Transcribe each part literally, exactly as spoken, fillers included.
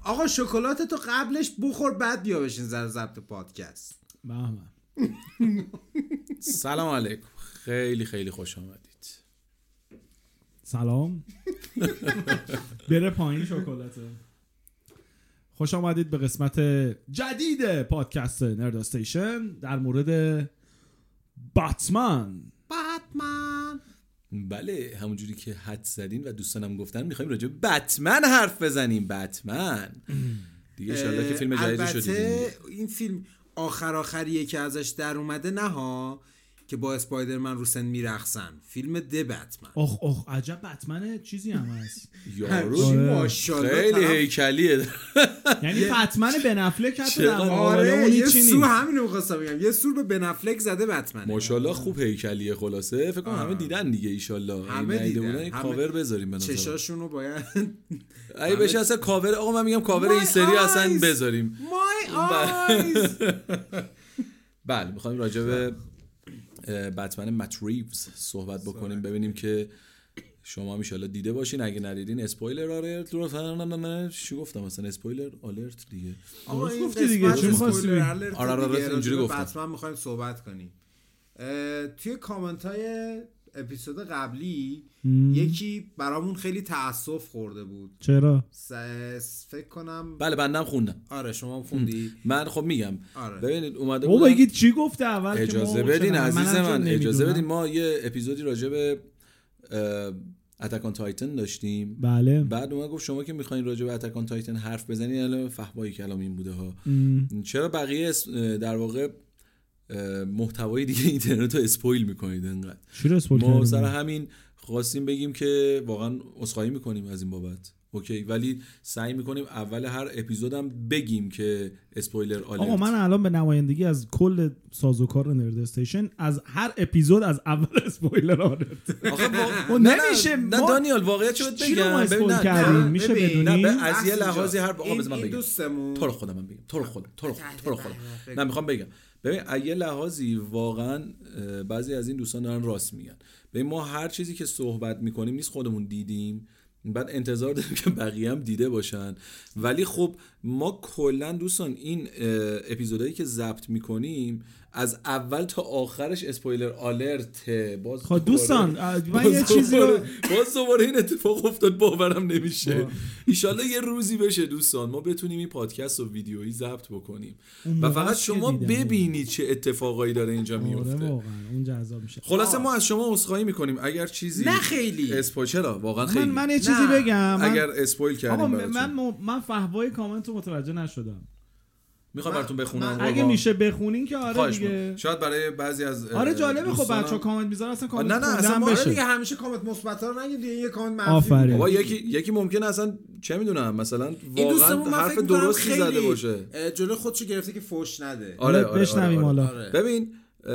آقا شکلات تو قبلش بخور بعد بیا بشین زر ضبط پادکست. بله. سلام علیکم، خیلی خیلی خوش آمدید. سلام. بره پایین شکلاته. خوش آمدید به قسمت جدید پادکست نرد استیشن در مورد باتمن. باتمن. بله، همونجوری که حد زدین و دوستانم گفتن میخوایم راجع به بتمن حرف بزنیم. بتمن دیگه انشالله که فیلم جدیدی شد. البته این فیلم آخر آخریه که ازش در اومده، نه ها، که با اسپایدرمن رو سن میرقصن. فیلم د بتمن. اخ اخ عجب بتمن چیزی هم هست. یارو ماشاءالله خیلی هیکلیه. یعنی بتمن بن افلک حتی در مقابل اون یه چی سو همینو می‌خواستم بگم، یه سور به بن افلک زده بتمن. ماشاءالله خوب هیکلیه. خلاصه فکر کنم همه دیدن دیگه ان شاء الله. همه دیدن. بودن این کاور بذاریم به نظر. چشاشونو باید اگه بشه اصلا کاور، آقا من میگم کاور این سری اصلا بذاریم. مای آیز. بله، می‌خوایم راجع به بتمن مت ریوز صحبت بکنیم، ببینیم که شما ان شاءالله دیده باشین. اگه ندیدین اسپویلر آلرت رو فهمن چی گفتم مثلا اسپویلر آلرت دیگه. آقا این گفتی دیگه چی می‌خواستی؟ آره آره اینجوری گفتم. بتمن می‌خوایم صحبت کنیم. توی کامنت‌های اپیزود قبلی م. یکی برامون خیلی تأسف خورده بود. چرا؟ فکر کنم بله بندم خوندم. آره شما خوندی؟ من خب میگم. آره. ببینید اومده بود. بگید چی گفته اول. اجازه بدین عزیز من، اجازه بدین. ما یه اپیزودی راجع به اتک آن تایتن داشتیم. بله. بعد اومد گفت شما که میخواین راجع به اتک آن تایتن حرف بزنین، الان فحوای کلام این بوده ها. م. چرا بقیه در واقع محتوای دیگه اینترنت رو اسپویل میکنید انقدر؟ چرا اسپویل ما سر همین خواستیم بگیم که واقعا عذرخواهی میکنیم از این بابت، اوکی، ولی سعی میکنیم اول هر اپیزودم بگیم که اسپویلر آلرت. آقا من الان به نمایندگی از کل سازوکار نرد استیشن از هر اپیزود از اول اسپویلر آلرت. آخه با... نمیشه. نه دانیال واقعیت چه بگم؟ ببین نه میشه بدونی از یه لحاظی هر آقا بذار من بگم. تو رو خودم من بگم. تو رو خودم. تو رو تو رو خودم. نه میخوام بگم. ببین اگه لحاظی واقعا بعضی از این دوستان دارن راست میگن. ببین ما هر چیزی که صحبت میکنیم نیست خودمون دیدیم، بعد انتظار داریم که بقیه هم دیده باشن. ولی خب ما کلا دوستان این اپیزودایی که ضبط میکنیم از اول تا آخرش اسپویلر آلرت. باز خب دوستان من یه چیزی رو باز دوباره این اتفاق افتاد، باورم نمیشه. ان شاءالله یه روزی بشه دوستان ما بتونیم این پادکست و ویدیویی ضبط بکنیم و فقط شما ببینید چه اتفاقایی داره اینجا میفته. آره واقعا اون جذاب میشه. خلاصه ما از شما عذرخواهی میکنیم اگر چیزی نه خیلی اسپویل. چرا واقعا خیلی من من یه چیزی بگم. اگر اسپویل کردیم براتون. من من من فحوای کامنت رو متوجه نشدم. میخوام براتون بخونم. اگه میشه بخونین که آره دیگه. شاید برای بعضی از آره جالبه. خب بچه‌ها کامنت میذارن اصلا کامنت نه نه اصلا بشه. آره دیگه همیشه کامنت مثبت رو نگید دیگه، یه کامنت منفی. آفرین. بابا یکی یکی ممکنه اصلا چه میدونم مثلا واقعا حرف درستی زده باشه، جلوی خودشو گرفته که فوش نده. آره آره بشنویم حالا. ببین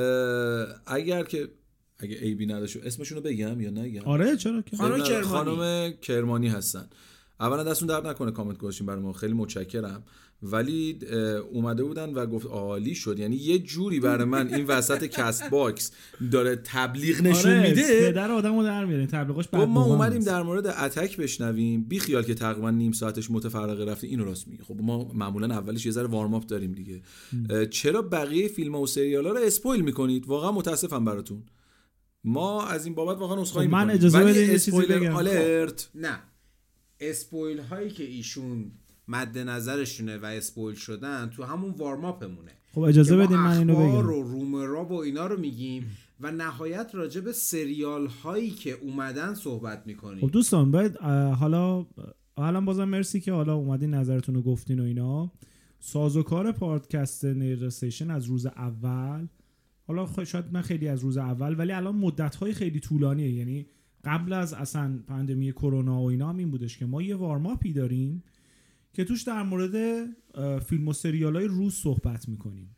اگر که اگه ای بی نداشو اسمشون رو بگم یا نگم؟ آره چرا که خانم کرمانی. خانم کرمانی هستن. اولا دستون درد نکنه کامنت گذاشتین برای ما، خیلی متشکرم. ولی اومده بودن و گفت عالی شد. یعنی یه جوری برای من این وسط کست باکس داره تبلیغ نشون آره میده. پدر آدمو در میاره تبلیغش. بعد ما اومدیم در مورد اتک بشنویم، بی خیال که تقریبا نیم ساعتش متفرقه رفته. اینو راست میگه. خب ما معمولا اولش یه ذره وارم اپ داریم دیگه. چرا بقیه فیلم‌ها و سریال‌ها رو اسپویل میکنید؟ واقعا متاسفم براتون. ما از این بابت واقعا عذرخواهی میکنیم. من اجازه بدید یه چیزی بگم. آلرت. نه اسپویل هایی که ایشون مد نظرشونه و اسپویل شدن تو همون وارم اپمونه. خب اجازه بدین من اینو بگم. اخبار و رومرها و اینا رو میگیم و نهایت راجع به سریال هایی که اومدن صحبت میکنیم. خب دوستان باید حالا حالا بازم مرسی که حالا اومدین نظرتون رو گفتین و اینا. سازوکار پادکست نرد استیشن از روز اول، حالا شاید من خیلی از روز اول، ولی الان مدت‌های خیلی طولانیه. یعنی قبل از اصلا پاندمی کرونا و اینا هم این بودش که ما یه وارم اپی داریم که توش در مورد فیلم و سریال‌های روز صحبت می‌کنیم.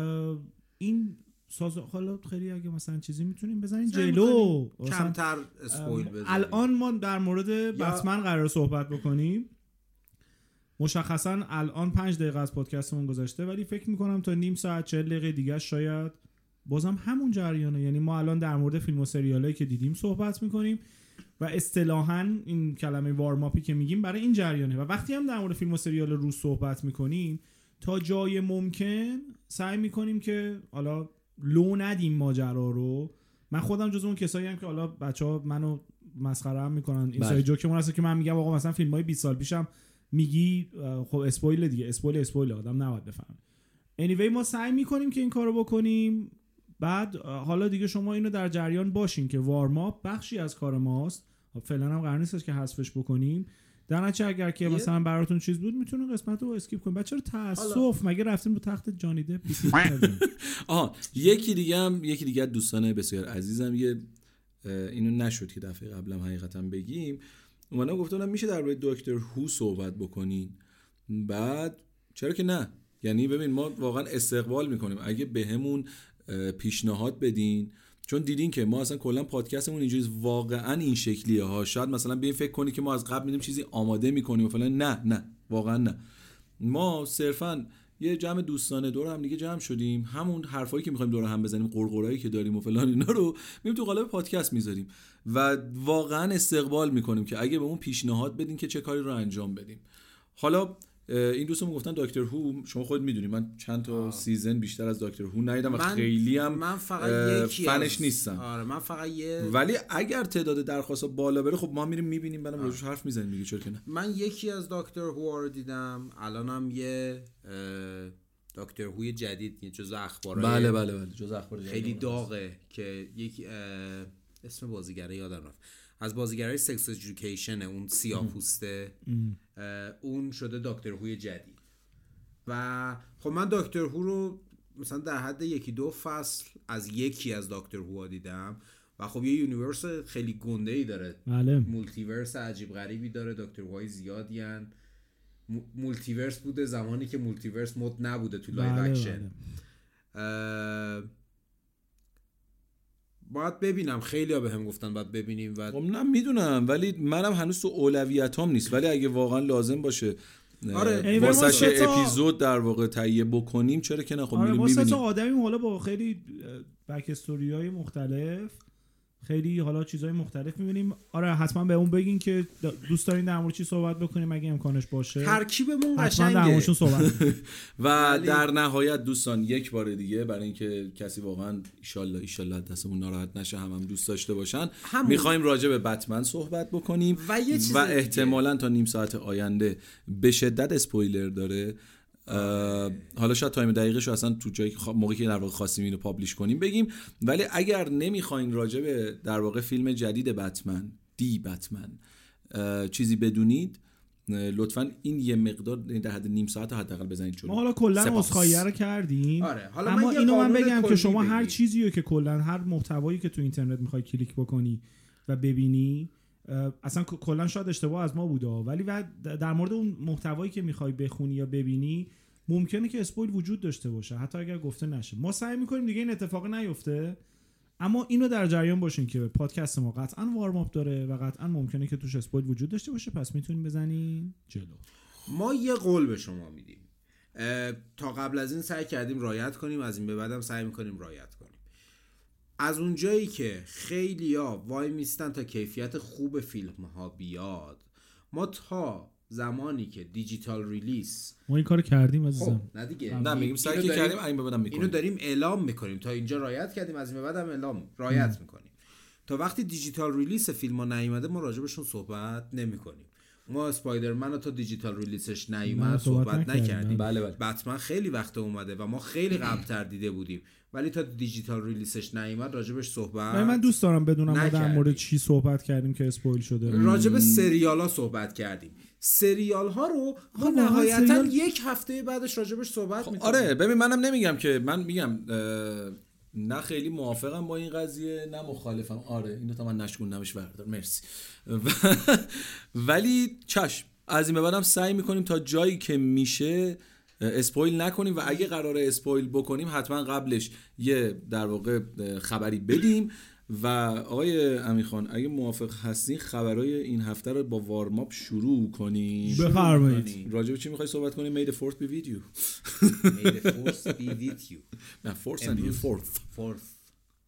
این ساز حالا خیلی اگه مثلا چیزی میتونیم بزنین جلو کمتر اسپویل بزنیم. الان ما در مورد بتمن قرار صحبت بکنیم. مشخصا الان پنج دقیقه از پادکستمون گذشته، ولی فکر میکنم تا نیم ساعت چهل دقیقه دیگه شاید بازم همون جریانه. یعنی ما الان در مورد فیلم و سریالایی که دیدیم صحبت میکنیم و اصطلاحاً این کلمه وارماپی که میگیم برای این جریانه. و وقتی هم در مورد فیلم و سریال روز صحبت میکنیم تا جای ممکن سعی میکنیم که حالا لو ندیم ماجرا رو. من خودم جز اون کسایی هم که حالا بچه‌ها منو مسخره هم میکنن، این سایه جوکمون هست که من میگم آقا مثلا فیلمای بیست سال پیشم میگی خب اسپویل دیگه، اسپویل اسپویل آدم نباید بفهمه. anyway ما سعی میکنیم که این کارو بکنیم. بعد حالا دیگه شما اینو در جریان باشین که وارماپ بخشی از کار ماست، فعلا هم قرار نیست که حذفش بکنیم. در نتیجه اگر که مثلا براتون چیز بود میتونین قسمت رو اسکیپ کنین. بچه‌ها تاسف مگه رفتیم رو تخت جانی دپ؟ آها یکی دیگه هم یکی دیگه دوستان بسیار عزیزم یه اینو نشد که دفعه قبلم حقیقتا بگیم، اونا گفتن میشه در مورد دکتر هو صحبت بکنین. بعد چرا که نه، یعنی ببین ما واقعا استقبال میکنیم اگه بهمون پیشنهاد بدین، چون دیدین که ما اصلا کلا پادکستمون اینجوریه واقعا این شکلیه ها. شاید مثلا بیاین فکر کنی که ما از قبل میدیم چیزی آماده میکنیم و فلان، نه نه واقعا نه. ما صرفا یه جمع دوستانه دور هم دیگه جمع شدیم، همون حرفایی که میخوایم دور هم بزنیم، قرقرایی که داریم و فلان اینا رو مییم تو قالب پادکست میذاریم و واقعا استقبال میکنیم که اگه بهمون پیشنهاد بدین که چه کاری رو انجام بدیم. حالا این دوستمون گفتن دکتر هو، شما خود میدونی من چند تا آه. سیزن بیشتر از دکتر هو ندیدم و خیلی هم من فقط یکی فنش از... نیستم. آره من فقط یه ولی اگر تعداد درخواست‌ها بالا بره خب ما میریم میبینیم، بعدم روش حرف میزنیم میگه چرا که نه. من یکی از دکتر هو رو دیدم، الانم یه دکتر هوی جدید جزء اخبار بله بله بله جزء اخبار خیلی داغه که یک اسم بازیگره یادم رفت، از بازیگرای سکس ادویکیشن، اون سیاه‌پوسته، اون شده دکتر هوی جدید. و خب من دکتر هو رو مثلا در حد یکی دو فصل از یکی از دکتر هو دیدم و خب یه یونیورس خیلی گنده‌ای داره، بله. مولتیورس عجیب غریبی داره، دکتر هوهای زیادی هن. مولتیورس بوده زمانی که مولتیورس مد نبوده تو لایو بله اکشن. بله. باید ببینم، خیلی ها به هم گفتن باید ببینیم و خب نه میدونم، ولی منم هنوز تو اولویتام نیست، ولی اگه واقعا لازم باشه آره واسه چه اپیزود در واقع تهیه بکنیم چرا که نه، خب آره میریم میبینیم. واسه آدمی حالا با خیلی بک استوری های مختلف، خیلی حالا چیزهای مختلف میبینیم. آره حتما به اون بگین که دوست دارین در مورد چی صحبت بکنیم اگه امکانش باشه. ترکیبمون قشنگه در موردشون صحبت و در نهایت دوستان یک بار دیگه برای اینکه کسی واقعا ان شاءالله ان شاءالله دستمون ناراحت نشه، هم هم دوست داشته باشن، میخوایم راجع به بتمن صحبت بکنیم و, و احتمالاً تا نیم ساعت آینده به شدت اسپویلر داره. حالا شاید تایم دقیقش رو اصلا تو جایی که موقعی که در واقع خواستیم اینو پابلش کنیم بگیم، ولی اگر نمیخواین راجع به در واقع فیلم جدید بتمن دی بتمن چیزی بدونید لطفاً این یه مقدار در حد نیم ساعت حداقل بزنید جلو. ما حالا کلا اسخایی رو کردیم. آره. حالا اما من اینو من بگم که شما بگیم. هر چیزی رو که کلا هر محتوایی که تو اینترنت میخوای کلیک بکنی و ببینی، اصلا کلا شاید اشتباه از ما بوده، ولی در مورد اون محتوایی که میخوای بخونی یا ببینی ممکنه که اسپویل وجود داشته باشه حتی اگر گفته نشه. ما سعی میکنیم دیگه این اتفاق نیفته، اما اینو در جریان باشین که پادکست ما قطعا وارم اپ داره و قطعا ممکنه که توش اسپویل وجود داشته باشه، پس میتونیم بزنین جلو. ما یه قول به شما میدیم، تا قبل از این سعی کردیم رعایت کنیم، از این به بعدم سعی میکنیم رعایت کنیم. از اون جایی که خیلیا وای میستن تا کیفیت خوب فیلم ها بیاد، ما تا زمانی که دیجیتال ریلیس ما این کارو کردیم عزیزم. خب نه دیگه نه میگیم سعی کردیم این به بعدم میکنیم، اینو داریم اعلام میکنیم، تا اینجا رعایت کردیم از این به بعدم اعلام رعایت میکنیم. تا وقتی دیجیتال ریلیس فیلم ها نیومده ما راجبشون صحبت نمیکنیم. ما اسپایدرمن رو تا دیجیتال ریلیسش نیومد صحبت نکردیم. بله بله. بتمن خیلی وقت اومده و ما خیلی قبل‌تر دیده بودیم، ولی تا دیجیتال ریلیسش نیومد راجبش صحبت من دوست دارم بدونم ما در مورد نکردیم. چی صحبت کردیم که اسپویل شده. راجب سریالا صحبت کردیم. سریال ها رو ما نهایتا سریال... یک هفته بعدش راجبش صحبت خب میکنیم. آره ببین منم نمیگم که من میگم نه خیلی موافقم با این قضیه نه مخالفم. آره اینو تا من نشکوندمش بردار مرسی. ولی چشم از این به بعدم سعی میکنیم تا جایی که میشه اسپویل نکنیم و اگه قراره اسپویل بکنیم حتما قبلش یه در واقع خبری بدیم. و آقای امیرخان اگه موافق هستین خبرای این هفته رو با وارماپ شروع کنیم. بفرمایید. راجع به چی میخوای صحبت کنیم؟ May the fourth be with you. May the fourth be with you. نه fourth and you fourth. fourth.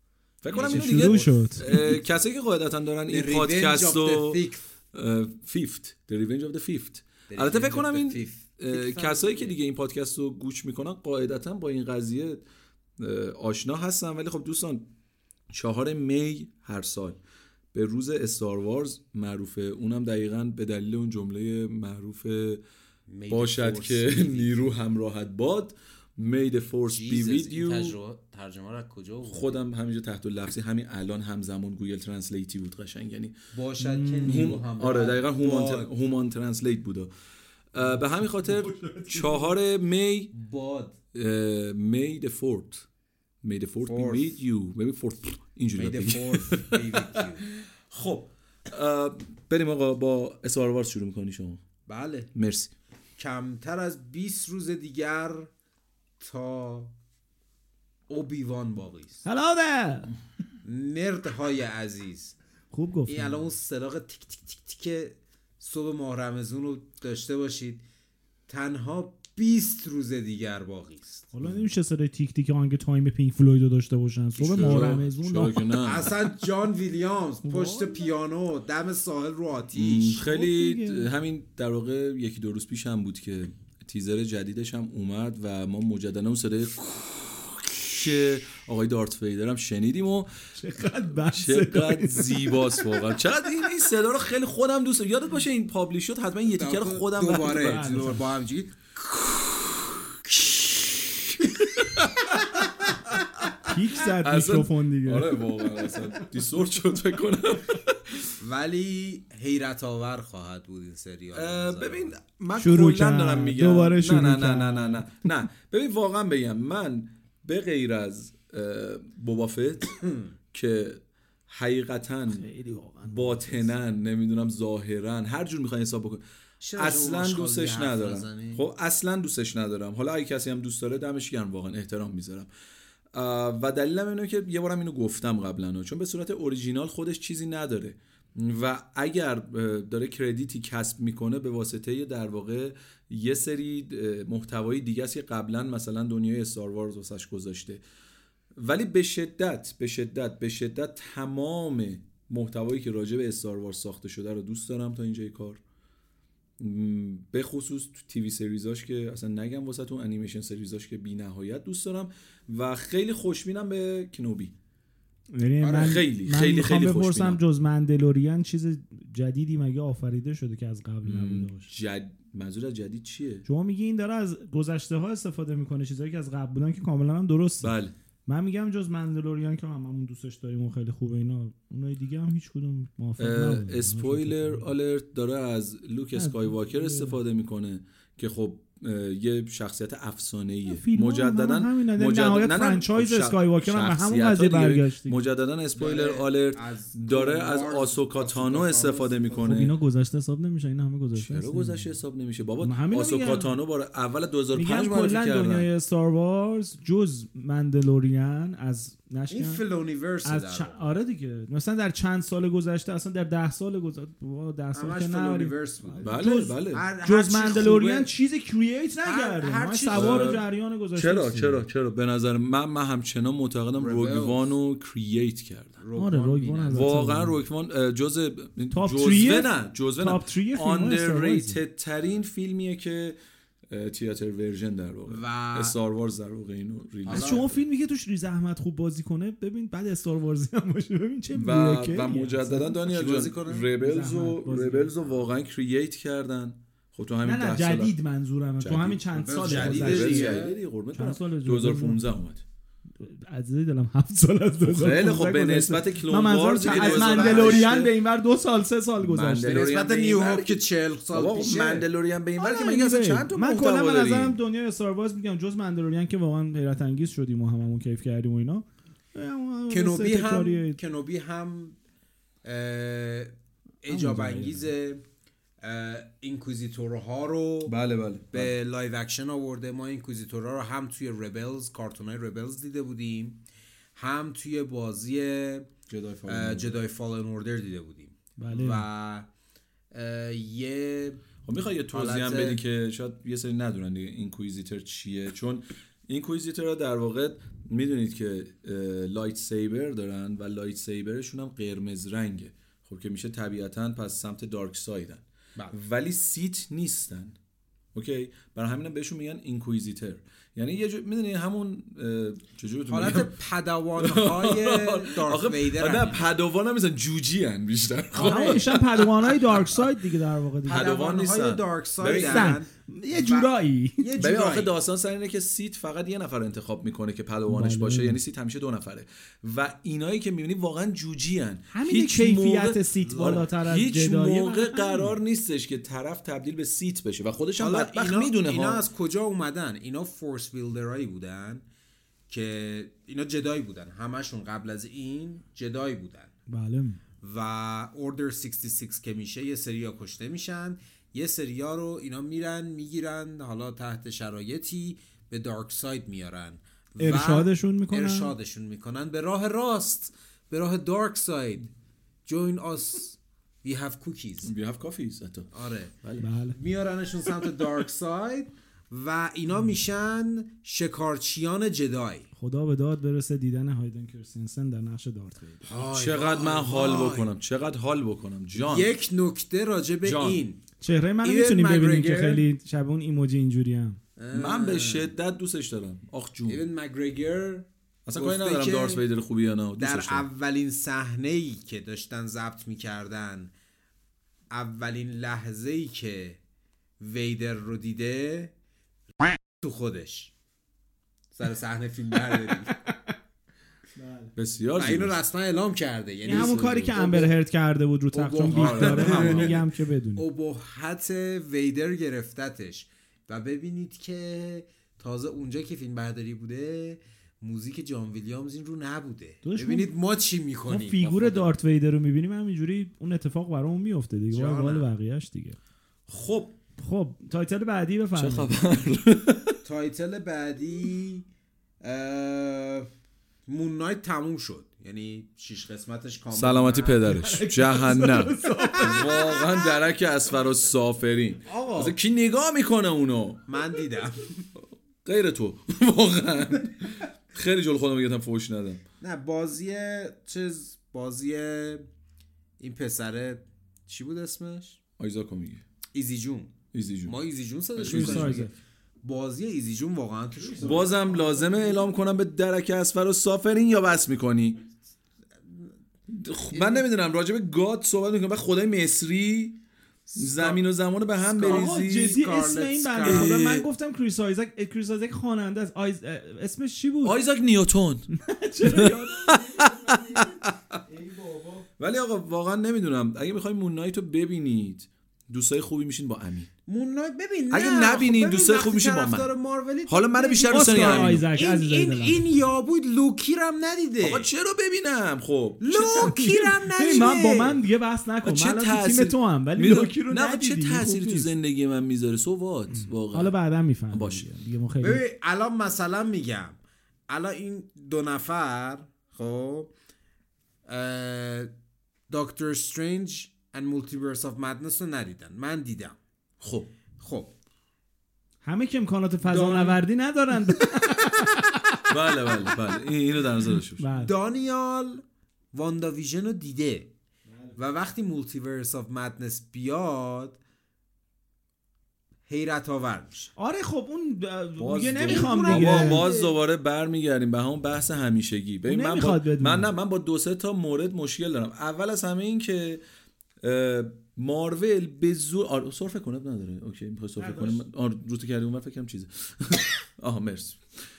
فکر کنم اینو دیگه شد. کسایی که قاعدتا دارن این پادکست رو فیفت The Revenge of the Fifth البته فکر کنم این کسایی که دیگه این پادکست رو گوش میکنن قاعدتا با این قضیه آشنا هستن. ولی خب دوستان چهار می هر سال به روز استار وارز معروفه، اونم دقیقاً به دلیل اون جمله معروف باشد که نیرو همراهت باد May the force be with you. ترجمه را کجا بود؟ خودم همینجا تحت لفظی همین الان همزمان گوگل ترنسلیتی بود قشنگ، یعنی باشد که نیرو هم آره دقیقاً هومان هومان ترنسلیت بود. به همین خاطر چهار می باد May the fourth May the fourth be with you maybe fourth اینجوری بگیم. خب بریم آقا با استار وارز شروع می‌کنی شما. بله مرسی. کمتر از بیست روز دیگر تا اوبیوان باقی است. هلو ده نردهای عزیز، خوب گفت. این الان اون صداق تیک تیک تیک تیک صبح ماه رمضان رو داشته باشید. تنها بیست روز دیگر باقی است. حالا نمیشه صدای تیک تیک آهنگ تایم پینک فلوید رو داشته باشن صبح ماه رمضان. اصلا جان ویلیامز پشت پیانو دم ساحل رو آتیش. خیلی همین در واقع یکی دو روز پیش هم بود که تیزر جدیدش هم اومد و ما مجددا اون صدای که آقای دارت ویدر هم شنیدیم و چقدر چقدر زیباست واقعا. چقدر این این صدا رو خیلی خودم دوست دارم. یادت باشه این پابلیش شد حتما یه تیکر خودم دوباره با همجی پیک زد میکروفون دیگه. آره واقعا اصلا دیسورت شد فکر کنم. ولی حیرت آور خواهد بود این سریال. ببین من کلا دارم میگم دوباره شروع نه نه نه نه نه نه ببین واقعا بگم من به غیر از بوبافت که حقیقتا باطنا نمیدونم ظاهرا هر جور میخوای حساب بکن اصلا دوستش ندارم. خب اصلا دوستش ندارم. حالا اگه کسی هم دوست داره دمش گرم، واقعا احترام میذارم. و دلیلم اینه که یه بارم اینو گفتم قبلا، چون به صورت اوریجینال خودش چیزی نداره و اگر داره کردیتی کسب میکنه به واسطه در واقع یه سری محتوای دیگه است که قبلا مثلا دنیای استار وارز واسش گذاشته. ولی به شدت به شدت به شدت تمام محتوایی که راجع به استار وارز ساخته شده رو دوست دارم تا اینجای کار، به خصوص تو تیوی سریزاش که اصلا نگم واسه تو انیمیشن سریزاش که بی نهایت دوست دارم و خیلی خوشبینم به کنوبی. یعنی من خیلی من خیلی خیلی خوشبینم. جز مندلوریان چیز جدیدی مگه آفریده شده که از قبل نبوده باشه؟ جد... منظور از جدید چیه؟ شما میگی این داره از گذشته ها استفاده میکنه، چیزایی که از قبل بودن که کاملا هم درسته. بله. من میگم جز مندلوریان که هممون دوستش داریم و خیلی خوبه، اینا اونای دیگه هم هیچ کدوم موافق نبودن. اسپویلر آلرت داره از لوک اسکای واکر استفاده میکنه که خب یه شخصیت افسانه‌ایه. مجددا مجددا فرانچایز اسکای واکر هم به همون قضیه برگشت. مجددا اسپویلر آلرت داره از آسوکا تانو استفاده میکنه. خب اینا گذشته حساب نمیشه، اینا همه گذشته. چرا گذشته حساب نمیشه بابا؟ آسوکا تانو بار اول دو هزار و پنج معرفی کردن. دنیای استار وارز جز مندلوریان از نشکن این فلونیورس از چ... آره دیگه مثلا در چند سال گذشته، اصلا در ده سال گذشته، ده سال که نه بله بله جز مندلوریان چیزی کرییت نکرده. من سوار جریان گذشته. چرا چرا چرا به نظر من من همچنان معتقدم روگ وانو کرییت کردن. آره روگ وان واقعا روگ وان جزء جزء نه جزء آندرریتد ترین فیلمیه که تئاتر ورژن در واقع و استار وارز در واقع اینو ریلیز. شما فیلمی که توش ریز احمد خوب بازی کنه ببین، بعد استار وارزی هم باشه ببین چه و و مجددا دانیال جان ریبلز و ریبلز رو واقعا کرییت کردن. خب تو همین ده سال جدید منظورم تو همین چند سال جدیدی قربونت برم دو هزار و پانزده اومد. عزیز دلم هفت سال از دو هزار و پانزده. خیلی خب به نسبت کلون وارز از مندلوریان به این ور دو سال سه سال گذشته. به نسبت نیو هاپ که چهل سال پیشه. مندلوریان به این ور که مگه اصلا چند تا من کلا به نظرم دنیای استار وارز میگم جز مندلوریان که واقعا حیرت انگیز شدیم و هممون کیف کردیم و اینا. کنوبی هم کنوبی هم اعجاب انگیزه. اینکویزیتورها رو بله بله به بله. لایو اکشن آورده. ما اینکویزیتورها رو هم توی ربلز کارتونای ربلز دیده بودیم، هم توی بازی جدای فالن اوردر دیده بودیم. بله. و یه خب میخوای یه توضیح هم بدی که شاید یه سری ندونن دیگه اینکویزیتور چیه، چون اینکویزیتورها در واقع میدونید که لایت سیبر دارن و لایت سیبرشون هم قرمز رنگه، خب که میشه طبیعتاً پس سمت دارک سایدن، ولی سیت نیستن. اوکی، برای همینم بهشون میگن اینکویزیتور. یعنی یه جور میدونی همون چجوری تو حالت پدوان‌های دارت ویدر. نه پدوان هم میشن جوجی ان بیشتر. آها میشن پدوان‌های دارک ساید دیگه در واقع دیگه. پدوان نیستن. دارک ساید یه جورایی. ببین آخه داستان سر اینه که سیت فقط یه نفر انتخاب میکنه که پدوانش باشه، یعنی سیت همیشه دو نفره و اینایی که میبینی واقعا جوجی ان. هیچ کیفیت سیت بالاتر از هیچ موقع قرار نیستش که طرف تبدیل به سیت بشه و خودش هم بدبخت میدونه. اینا از کجا اومدن؟ اینا فورس بیلدرایی بودن که اینا جدایی بودن، همشون قبل از این جدایی بودن. بله. و اوردر شصت و شش که میشه یه سریا کشته میشن، یه سریا رو اینا میرن میگیرن، حالا تحت شرایطی به دارک ساید میارن، ارشادشون میکنن ارشادشون میکنن به راه راست، به راه دارک ساید. join us we have cookies we have coffees. آره بله. بله. میارنشون سمت دارک ساید و اینا میشن شکارچیان جدای. خدا به داد برسه دیدن هایدن کریستنسن در نقش دارت ویدر. چقدر من حال بکنم، چقدر حال بکنم جان. یک نکته راجع به این چهره منو میتونیم ببینیم که خیلی شبیه اون ایموجی اینجوری هم. من به شدت دوستش دارم. آخ جون. ایون مگرگر اصلا کاری ندارم دارت ویدر خوبی یا نه. در اولین صحنه‌ای که داشتن ضبط می‌کردن، اولین لحظه‌ای که ویدر رو دیده تو خودش سر صحنه فیلم برداری. بسیار و اینو رسما اعلام کرده، یعنی همون کاری که امبر هرد کرده بود رو تخت چون بیت داره همونی هم که بدونی ابهت ویدر گرفتتش. و ببینید که تازه اونجا که فیلم برداری بوده موزیک جان ویلیامز این رو نبوده. ببینید ما چی میکنیم، ما فیگور دارت ویدر رو میبینیم همینجوری اون اتفاق برامون میفته دیگه، ولی بقیه‌اش دیگه. خب خب تایتل بعدی بفرمایید. چه خبر؟ تایتل بعدی مون نایت تموم شد، یعنی شش قسمتش کامل. سلامتی پدرش جهنم. واقعا درک اسفر و سافرین. آقا کی نگاه میکنه اونو؟ من دیدم. غیر تو واقعا خیلی جلو خودم میگم فوش ندم. نه بازی چیز بازی این پسره چی بود اسمش؟ آیزاکو میگه. ایزی جون. ایزی جون. ما ایزی جون صداش می‌کنیم. بازی ایزی جون واقعا توش. بازم لازمه اعلام کنم به درک اسفر و سافرین یا بس میکنی؟ من نمیدونم راجع به گاد صحبت میکنم. بعد خدای مصری زمین و زمان به هم بریزی. جدی اسم این بنده خدا من گفتم کریس آیزاک. کریس آیزاک خواننده است. آیز... اسمش چی بود؟ آیزاک نیوتن. ولی آقا واقعا نمیدونم، اگه میخوای مون نایت رو ببینید دوستای خوبی میشین با امین. مون نایت ببین اگه نبینین دوستای خوب میشین با من. حالا منو بیشتر دوست دارم آیزاک عزیز این این یابود لوکی رم ندیده. آقا چرا ببینم؟ خب لوکی رم ندیده. من با من دیگه بحث نکن. من تیم تو هم ولی لوکی رو ندیدی. چه تأثیری تو زندگی من میذاره سوات واقعا. حالا بعدا میفهمم. باشه دیگه ما خیلی ببین الان مثلا میگم الان این دو نفر خب دکتر استرنج and Multiverse of Madness رو ندیدن، من دیدم. خب خب همه که امکانات فضانوردی ندارن. بله بله بله اینو در نظر داشته باش. دانیال واندا ویژن رو دیده و وقتی Multiverse of Madness بیاد حیرت آور میشه. آره خب اون دیگه نمیخوام دیگه. باز دوباره برمیگردیم به همون بحث همیشگی. ببین من با... من نه من با دو سه تا مورد مشکل دارم. اول از همه این که مارول به زور آره سرفه کنه نداره. اوکی میخوای سرفه کنه آره روت کردی اون فکر کنم چیزه. آها مرسی.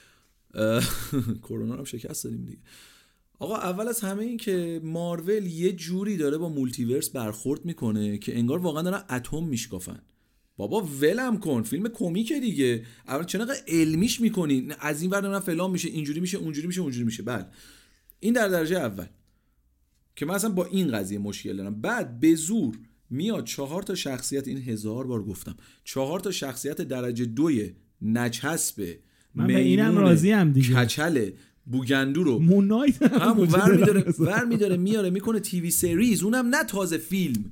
کرونا رو شکست دادیم دیگه. آقا اول از همه این که مارول یه جوری داره با مولتیورس برخورد میکنه که انگار واقعا دارن اتم میشکافن. بابا ولم کن، فیلم کمیکه دیگه. اول چنانقدر علمیش میکنین از این ور نه فلان میشه اینجوری میشه اونجوری میشه اونجوری میشه. بعد این در درجه اول که من اصلا با این قضیه مشکل دارم. بعد به زور میاد چهار تا شخصیت، این هزار بار گفتم، چهار تا شخصیت درجه دوی نچسب من به اینم راضی ام دیگه، کچل بوگندو رو مونایت همون ور میداره ور میداره میاره میکنه تیوی سریز، اونم نه تازه فیلم،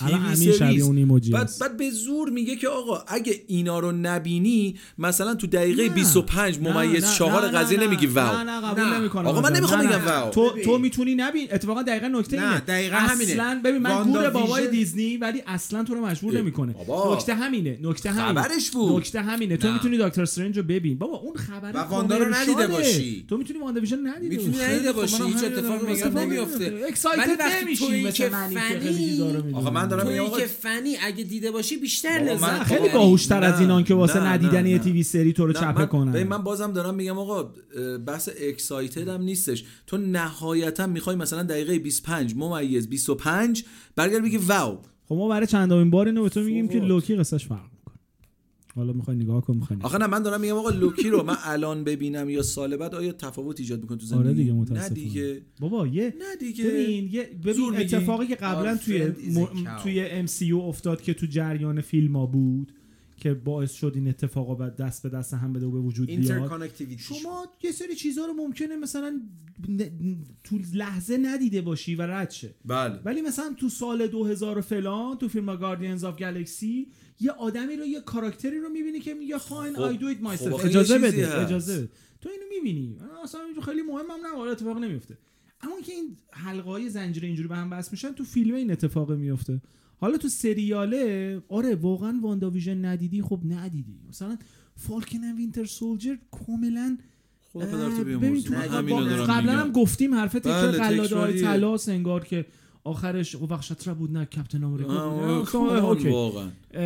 تیوی سریز بعد بعد به زور میگه که آقا اگه اینا رو نبینی مثلا تو دقیقه نه. بیست و پنج ممیز چهار قضیه نمیگی واو. نه نه قبول نمیکنم. آقا من نمیخوام بگم واو. تو تو میتونی نبین. اتفاقا دقیقاً نکته اینه. دقیقاً همینه. اصلا ببین من گور بابای دیزنی ولی اصلا تو رو مجبور نمیکنه. نکته همینه. نکته همینه. خبرش بود. نکته همینه. تو میتونی دکتر استرنج رو ببین. بابا اون خبره واندا رو ندیده باشی. تو میتونی واندا ویژن ندیده باشی. میتونی ندیده باشی. هیچ اتفاقی میگم نمیافته. اکسایتد نمیشی مثل منی که خیلی چیزا رو میدونی. آقا من دارم میگم که فنی اگه دیده باشی بیشتر لذت خیلی باهوشتر از اینان که واسه ندیدن یه تیوی سری تو رو چپه کنن. ببین من بازم دارم میگم آقا بحث اکسایتد هم نیستش. تو نهایتا میخوای مثلا دقیقه بیست و پنج ممیز بیست و پنج برگرد بگی واو. خب ما برای چندمین بار اینو به تو میگیم که لوکی قصهش فرق میکنه. حالا میخوای نگاه کن میخوای. آخه نه من دارم میگم آقا لوکی رو من الان ببینم یا سال بعد آیا تفاوت ایجاد میکنه تو زندگی؟ آره دیگه متاسفانه. نه دیگه. بابا یه نه دیگه. ببین یه ببین اتفاقی که قبلا توی م... توی ام سی یو افتاد که تو جریان فیلم‌ها بود که باعث شد این اتفاقا بعد دست به دست هم بده و به وجود بیاد. شما یه سری چیزا رو ممکنه مثلا تو لحظه ندیده باشی و رد شه. بله. ولی مثلا تو سال دو هزار فلان تو فیلم گاردینز آف گالاکسی یه آدمی رو یه کاراکتری رو می‌بینی که میگه فاین آی دو ایت مایسلف. اجازه بده اجازه بده. تو اینو می‌بینی اصلا خیلی مهمم نه ولی اتفاق نمیفته. اما که این حلقه‌های زنجیره اینجوری به هم بس میشن تو فیلم این اتفاق میفته. حالا تو سریاله آره واقعا واندا ویژن ندیدی خب ندیدی. مثلا فالکن اند وینتر سولجر کاملا خدا پدرتو بیامرز. قبلا هم گفتیم حرف تکرار قلاده‌های طلا انگار که آخرش او وقت شطرا بود نه کاپیتان آمریکا بود. واقعا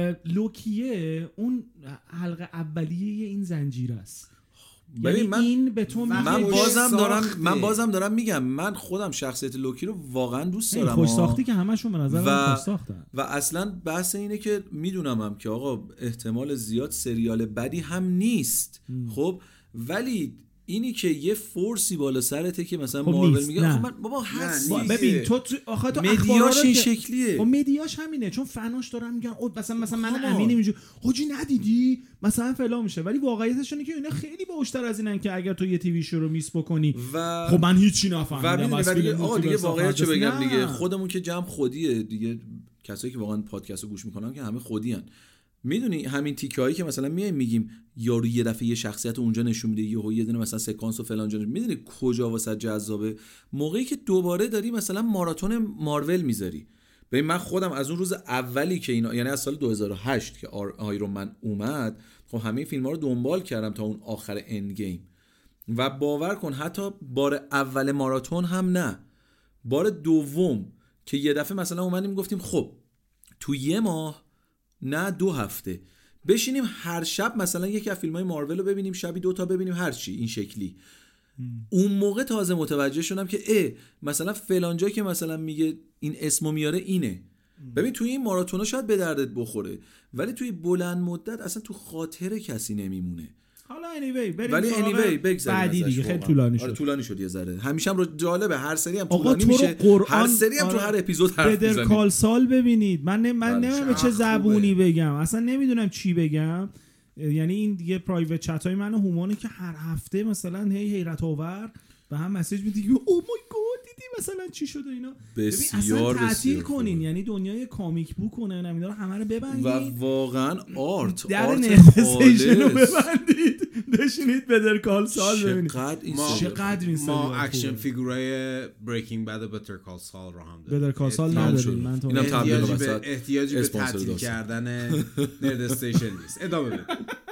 لوکیه اون حلقه اولیه این زنجیره است. ببین من این به تو من بازم دارم من بازم دارم میگم من خودم شخصیت لوکی رو واقعا دوست دارم. خوش ساختی که همشون به نظر من خوش ساختن. و اصلا بحث اینه که میدونم هم که آقا احتمال زیاد سریال بدی هم نیست. م. خب ولی اینی که یه فورسی بالا سرته که مثلا خب مارول میگه آخه من بابا هست ببین تو آخه تو مدیاش این شکلیه. خب مدیاش همینه چون فناش دارن میگن او مثلا مثلا من امین اینجوری حاجی ندیدی مثلا فلان میشه ولی واقعیتش اینه که اینا خیلی باهوشتر از اینن که اگر تو یه تیوی شو رو میس بکنی و خب من هیچی نفهمیدم ولی آقا دیگه واقعیت چه بگم دیگه خودمون که جمع خودیه دیگه کسایی که واقعا پادکستو گوش میکنن که همه خودیان. میدونی همین تیکه‌هایی که مثلا میایم میگیم یارو یه دفعه یه شخصیت اونجا نشون میده یهو یه دونه مثلا سکانس و فلان جا میدونی کجا واسه جذابه موقعی که دوباره داری مثلا ماراتون مارول میذاری. ببین من خودم از اون روز اولی که اینا یعنی از سال دو هزار و هشت که آیرون من اومد خب همه فیلم‌ها رو دنبال کردم تا اون آخر اند گیم و باور کن حتی بار اول ماراتون هم نه بار دوم که یه دفعه مثلا اومدیم گفتیم خب تو یه ماه نه دو هفته بشینیم هر شب مثلا یکی از فیلم‌های مارول رو ببینیم شبی دو تا ببینیم هر چی این شکلی. ام. اون موقع تازه متوجه شدم که اه مثلا فلان جا که مثلا میگه این اسمو میاره اینه. ام. ببین توی این ماراتونا شاید به دردت بخوره ولی توی بلند مدت اصلا تو خاطر کسی نمیمونه. حالا anyway بریم ولی anyway بگذاریم بعدی دیگه خیلی طولانی شد. آره طولانی شد یه ذره. همیشه هم رو جالبه هر سری هم طولانی میشه. هر سری هم آره. تو هر اپیزود حرف میزنیم. بدر کال سال ببینید. من نه من نمیدونم چه زبونی بگم. اصلا نمیدونم چی بگم. یعنی این دیگه پرایوت چت های من و هومانه که هر هفته مثلا هی حیرت آور به هم مسیج میدی او مای گاد دیدی مثلا چی شد و اینا. بسیار اصلا تعطیل کنین یعنی دنیای کامیک بوک و نه اینا رو همه رو ببندید و واقعا آرت در نرسیشن رو ببندید بشینید بدر کال سال ببینید چقدر این ما اکشن فیگورای بریکینگ بد و بتر کال سال رو هم داریم. بدر کال سال نداریم. من تو احتیاجی به احتیاجی به تعطیل کردن نرد استیشن نیست. ادامه بده.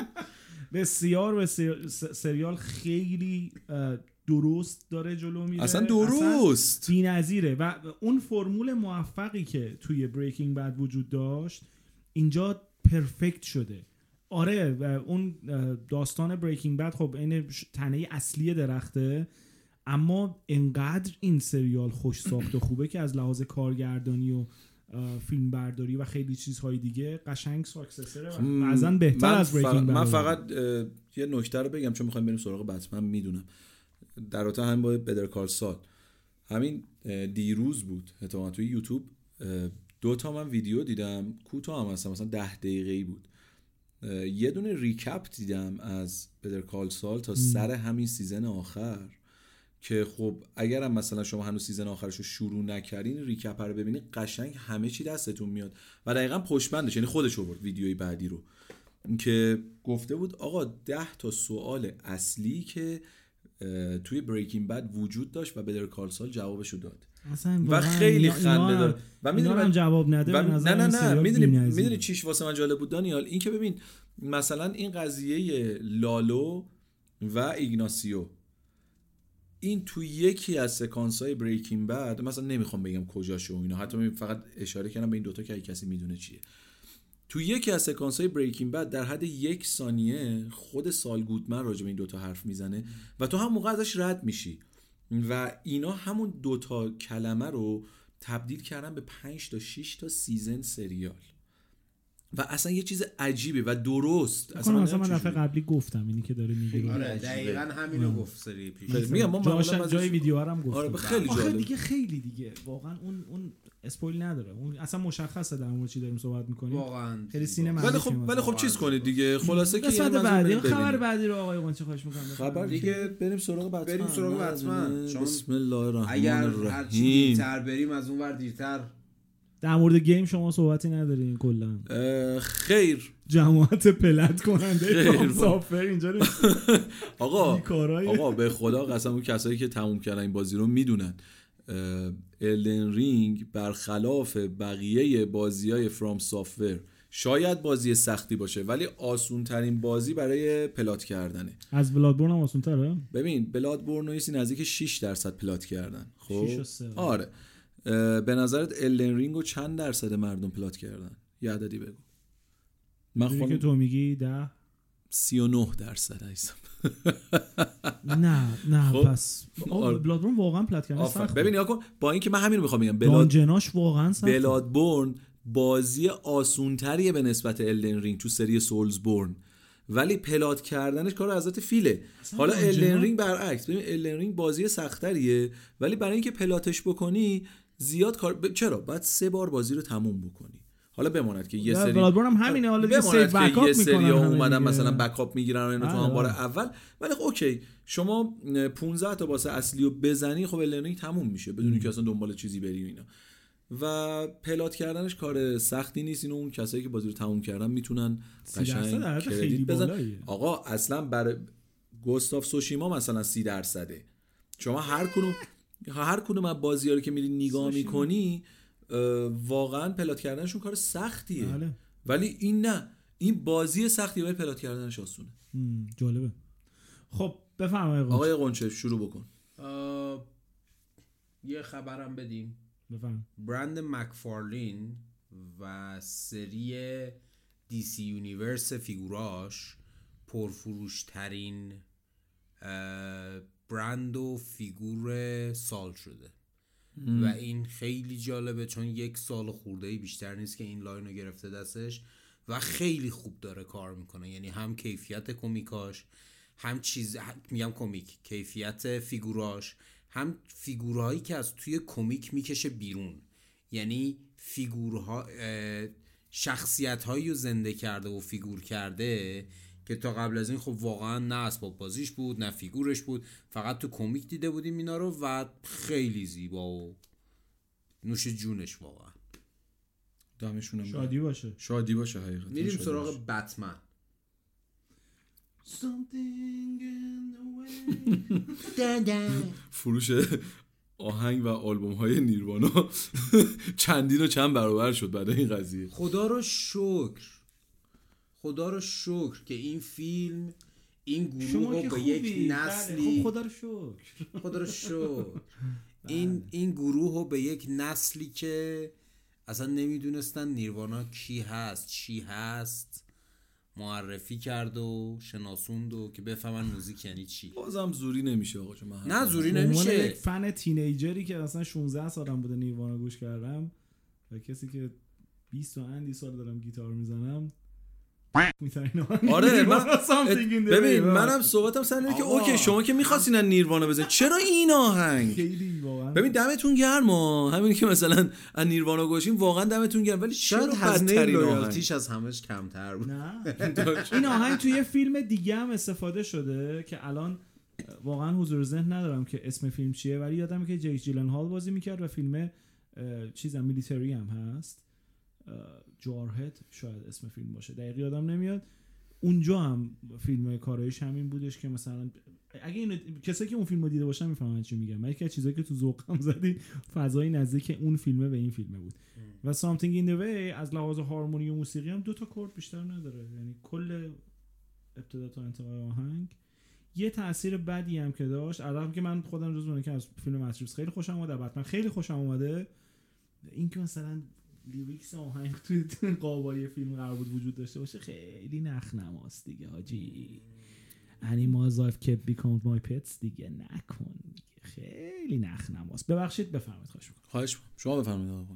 بسیار بسیار سریال خیلی درست داره جلو میره اصلا درست بی‌نظیره و اون فرمول موفقی که توی بریکینگ بد وجود داشت اینجا پرفکت شده. آره و اون داستان بریکینگ بد خب این تنه اصلی درخته اما انقدر این سریال خوش ساخت و خوبه که از لحاظ کارگردانی و فیلم برداری و خیلی چیزهای دیگه قشنگ ساکسسره و بعضا بهتر از بریکینگ بد. من فقط یه نکته رو بگم چون میخوایم بریم سراغ بتمن. میدونم در واقع هم با بدر کال سال همین دیروز بود احتمالاً توی یوتیوب دو تا من ویدیو دیدم کوتاه هم هستم مثلا ده دقیقه‌ای بود یه دونه ریکپ دیدم از بدر کال سال تا سر همین سیزن آخر که خب اگرم مثلا شما هنوز سیزن آخرش رو شروع نکردین ریکپ رو ببینید قشنگ همه چی دستتون میاد و دقیقاً پشتبندش یعنی خودش آورد ویدیوی بعدی رو که گفته بود آقا ده تا سوال اصلی که توی بریکینگ بد وجود داشت و بدر کال سال جوابشو داد و خیلی خنده داره و میدونم جواب نده و نه نه نه میدونی میدونی چیش واسه من جالب بود دانیال این که ببین مثلا این قضیه لالو و ایگناسیو این تو یکی از سکانس‌های بریکینگ بد مثلا نمیخوام بگم کجاشه و اینا حتی فقط اشاره کردم به این دوتا که کسی میدونه چیه تو یکی از سکانس‌های بریکینگ بد در حد یک ثانیه خود سال گودمن راجع به این دوتا حرف میزنه و تو هم موقع ازش رد میشی و اینا همون دوتا کلمه رو تبدیل کردن به پنج تا شش تا سیزن سریال و اصلا یه چیز عجیبه و درست اصلا من, من دفعه قبلی گفتم اینی که داره میگه آره دقیقاً همینو گفت سری پیش میگم ما معمولا جای ویدیو هم گفتم آره خیلی جالب آخه دیگه خیلی دیگه واقعا اون اون اسپویل نداره اون اصلا مشخصه در مورد چی داریم صحبت میکنیم واقعا خیلی سینما ولی خب ولی خب چیز کنید دیگه خلاصه که یعنی بعدی خبر بعدی رو آقای قنچه خواهش میکنم خبر دیگه بریم سراغ بتمن بریم سراغ بتمن بسم الله الرحمن اگر الرحیم هر چی دیرتر بریم از اون ور دیرتر در مورد گیم شما صحبتی ندارین کلا خیر جماعت پلت کننده مسافر اینجا آقا آقا به خدا قسم اون کسایی که تموم کردن این بازی رو میدونن الدن رینگ برخلاف بقیه بازی‌های فرام سافتور شاید بازی سختی باشه ولی آسون ترین بازی برای پلات کردنه. از بلادبورن هم آسون تره؟ ببین بلادبورن رو نزدیک شش درصد پلات کردن. خب آره به نظرت الدن رینگ رو چند درصد مردم پلات کردن؟ یه عددی بگو. من خودم که تو میگی ده سی و نه درصد هستم. نه نه خب. پس آره. بلادبورن واقعا پلات کردن سخت. ببین یا کن با اینکه من همین رو میخوام بگم بلاد جناش واقعا سخت. بلادبورن بازی آسونتریه به نسبت الدن رینگ تو سری سولزبورن ولی پلات کردنش کار حضرت فیله. حالا الدن رینگ برعکس ببین الدن رینگ بازی سخت‌تریه ولی برای اینکه پلاتش بکنی زیاد کار ب... چرا باید سه بار بازی رو تموم بکنی. حالا بماند که یه سری بلادبورن هم همینه حالا دیگه سیو بکاپ یه سری اومدن مثلا بکاپ میگیرن و اینو تو هم بار اول ولی خب اوکی شما پانزده تا واسه اصلیو بزنی خب الدن رینگ تموم میشه بدون اینکه اصلا دنبال چیزی بری اینا و پلات کردنش کار سختی نیست. اینو اون کسایی که بازی رو تموم کردن میتونن قشنگ کردیت بزنن. آقا اصلا برای گوستاف سوشیما مثلا سی درصده. شما هر کدوم هر کدوم از بازی‌ها رو که میری نگاه میکنی واقعا پلات کردنشون کار سختیه بله. ولی این نه این بازی سختیه ولی پلات کردنش آسونه. جالبه. خب بفرمایید آقای قنچه شروع بکن. یه خبرم بدیم. بفرم. برند مکفارلین و سری دی سی یونیورس فیگوراش پرفروش ترین برند و فیگور سال شده ام. و این خیلی جالبه چون یک سال خورده‌ای بیشتر نیست که این لاین رو گرفته دستش و خیلی خوب داره کار میکنه. یعنی هم کیفیت کمیکاش هم چیز میگم کمیک کیفیت فیگوراش هم فیگورهایی که از توی کمیک میکشه بیرون. یعنی فیگورها شخصیت‌هایی رو زنده کرده و فیگور کرده که تا قبل از این خب واقعا نه اسباب بازیش بود نه فیگورش بود فقط تو کمیک دیده بودیم اینا رو و خیلی زیبا و نوش جونش واقعا. دمشون شادی باشه شادی باشه حقیقتا. میریم سراغ بتمن. فروش آهنگ و آلبوم های نیروانا چندین و چند برابر شد بعد این قضیه. خدا رو شکر خدا رو شکر که این فیلم این گروه رو به یک نسلی خب خدا رو شکر خدا رو شکر این این گروه رو به یک نسلی که اصلا نمیدونستن نیروانا کی هست چی هست معرفی کرد و شناسوند و که بفهمن موزیک یعنی چی. بازم زوری نمیشه آقا چون من نه زوری نمیشه. یک فن تینیجری که اصلا شانزده سالم بوده نیروانا گوش کردم و کسی که بیست و اندی سال دارم گیتار میزنم آره من ببین منم صحبتم سر اینه که اوکی شما که می‌خواستین نیروانا بزنید چرا این آهنگ خیلی واقعا ببین دمتون گرم همین که مثلا از نیروانا گوشیم واقعا دمتون گرم ولی شاید هزینه لویالتیش از همش کمتر بود. نه این آهنگ توی فیلم دیگه هم استفاده شده که الان واقعا حضور ذهن ندارم که اسم فیلم چیه، ولی یادمه که جیک جیلنهال بازی میکرد و فیلم چیزم میلیتری هم هست، جارهد شاید اسم فیلم باشه، دقیق یادم نمیاد. اونجا هم فیلم کارایش همین بودش که مثلا اگه این کسایی که اون فیلمو دیده باشن میفهمن چی میگم، من یکی از چیزایی که تو ذوقم زدی فضای نزدیک اون فیلمه به این فیلمه بود. ام. و Something in the Way از لحاظ هارمونی و موسیقی هم دو تا کورد بیشتر نداره، یعنی کل ابتدا تا انتهای آهنگ. یه تاثیر بدی هم که داشت، البته که من خودم جزو اونایی که از فیلم ماتریکس خیلی خوشم اومده، بتمن خیلی خوشم اومده، این که مثلا لیریکس آهنگ توی قالب‌های فیلم قرار بود وجود داشته باشه خیلی نخنماست دیگه حاجی. Animals I've kept become my pets دیگه نکن دیگه، خیلی نخنماست. ببخشید بفرمایید. خواهش می‌کنم. خواهش می‌کنم. شما بفرمایید آقا.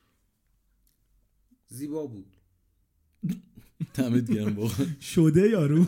زیبا بود. دمت گرم واقعا. شده یارو.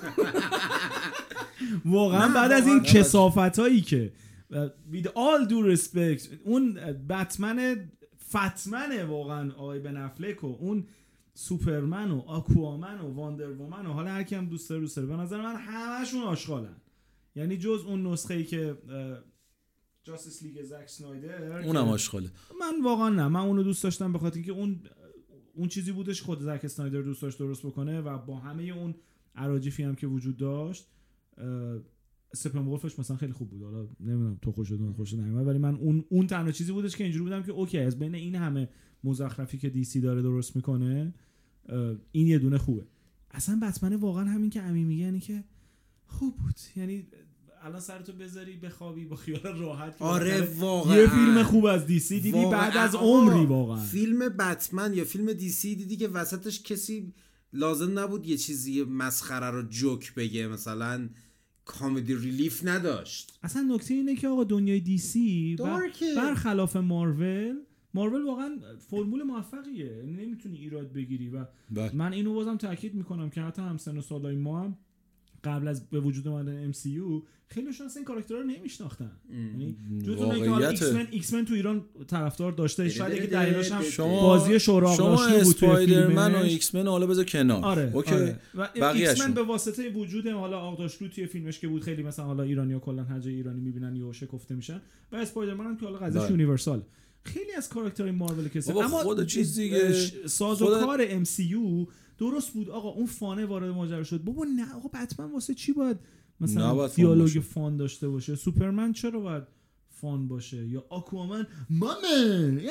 واقعا بعد از این کثافتایی که with all due respect اون بتمن فتمنه واقعا آقای بن افلک و اون سوپرمن و آکوامن و واندر وومن و حالا هر کی هم دوست داره دوست داره، به نظر من همشون آشغالن. یعنی جز اون نسخه‌ای که جاستیس لیگ زک اسنایدر اونم آشغاله. من واقعا نه، من اونو دوست داشتم به خاطر اینکه اون اون چیزی بودش خود زک اسنایدر دوست داشت درست بکنه و با همه اون اراجیفی هم که وجود داشت سپن وولفش مثلا خیلی خوب بود. حالا نمیدونم تو خوشت اومد خوشت نمیاد، ولی من اون اون تنها چیزی بودش که اینجوری بودم که اوکی از بین این همه مزخرفی که دی سی داره درست میکنه این یه دونه خوبه. اصلا بتمن واقعا همین که امی میگه یعنی که خوب بود، یعنی الان سرتو بذاری بخوابی با خیال راحت که آره واقعا یه فیلم خوب از دی سی دیدی بعد از عمری. واقعا فیلم بتمن یا فیلم دی سی دیدی که وسطش کسی لازم نبود یه چیزی مسخره رو جوک بگه، مثلا کامدی ریلیف نداشت. اصلا نکته اینه که آقا دنیای دی سی برخلاف مارول، مارول واقعا فرمول موفقیه، نمیتونی ایراد بگیری و بله. من اینو بازم تاکید میکنم که حتی همسن و سالای ما هم قبل از به وجود اومدن ام سی یو خیلیشون اصلا این کاراکترها رو نمیشناختن. یعنی جز اونایی که حالا ایکس من ایکس من تو ایران طرفدار داشته، شاید یکی دلیلش هم بازی شورا آغاشته بود. شما اسپایدرمن و ایکس من حالا بذار کنار. آره. اوکی. آره. و ایکس من به واسطه وجود حالا آغداشلو توی فیلمش که بود خیلی مثلا حالا ایرانی‌ها کلا هر جای ایرانی میبینن یا شکفته میشن، و اسپایدرمن هم که حالا قضیهش یونیورسال. خیلی از کاراکترهای مارول که اما خود چیز دیگه سازوکار ام سی یو درست بود. آقا اون فانه وارد ماجرا شد. بابا نه آقا بتمن واسه چی باید مثلا دیالوگ فان, فان داشته باشه؟ سوپرمن چرا باید فان باشه؟ یا آکوامن مامن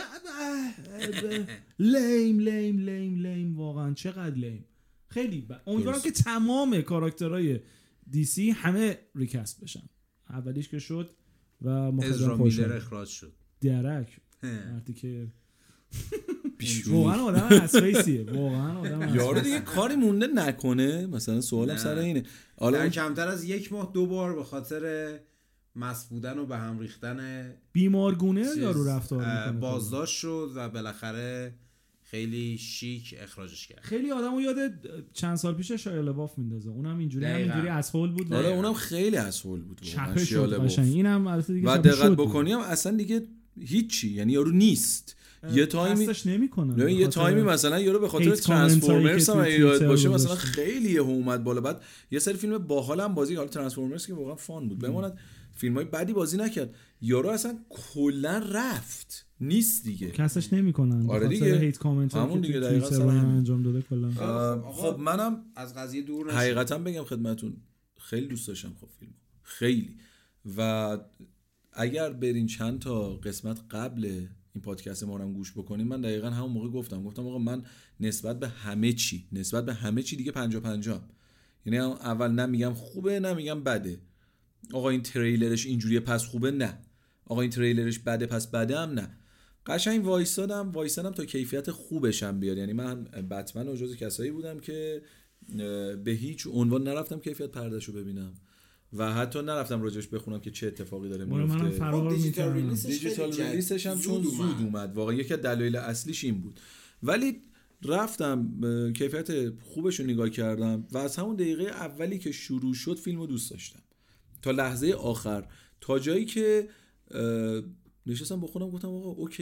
لیم لیم لیم لیم واقعا چقدر لیم. خیلی امیدوارم که تمام کاراکترهای دی سی همه ریکست بشن. اولیش که شد و ازرا میلر اخراج شد. درک وقتی که واقعا آدم اسفیسیه، واقعا آدم یارو دیگه کاری مونده نکنه. مثلا سوالم سر اینه، حالا کمتر از یک ماه دو بار به خاطر مس بودن و به هم ریختن بیمارگونه یارو رفتار میکنه بازداشت شد و بالاخره خیلی شیک اخراجش کرد. خیلی آدمو یاد چند سال پیش شایا لباف میندازه، اونم اینجوری همینجوری اسهول بود. آره اونم خیلی اسهول بود واقعا شایا لباف. اینم البته دیگه و دقت بکنیم اصلا دیگه هیچی، یعنی یارو نیست. یه تایمی نمیکنه یه تایمی مثلا یارو به خاطر ترانسفورمرز هم یاد باشه مثلا خیلی اومد بالا. بعد یه سری فیلم باحال هم بازی، حالا ترانسفورمرز که واقعا فان بود بماند، فیلمای بعدی بازی نکرد. یارو اصلا کلا رفت نیست دیگه، کسش نمیکنن. آره دیگه هیت کامنت همون دیگه دقیقاً انجام داده کلا. خب منم از قضیه دور حقیقتا بگم خدمتتون خیلی دوست داشتم خب فیلمو خیلی. و اگر برین چند تا قسمت قبل این پادکست ما رو هم گوش بکنیم، من دقیقاً همون موقع گفتم گفتم آقا من نسبت به همه چی نسبت به همه چی دیگه پنجاه پنجاه. یعنی اول نمیگم خوبه نمیگم بده، آقا این تریلرش اینجوریه پس خوبه، نه آقا این تریلرش بده پس بده هم نه. قشنگ وایسادم وایسادم تا کیفیت خوبش هم بیاد. یعنی من بتمن و جزو کسایی بودم که به هیچ عنوان نرفتم کیفیت پردهشو ببینم و حتی نرفتم راجعش بخونم که چه اتفاقی داره میفته. دیجیتال ریلیسش دیجیتال ریلیسش هم چون زود اومد, اومد. واقعا یکی از دلایل اصلیش این بود. ولی رفتم کیفیت خوبش رو نگاه کردم و از همون دقیقه اولی که شروع شد فیلمو دوست داشتم تا لحظه آخر، تا جایی که نشستم با خودم گفتم آقا اوکی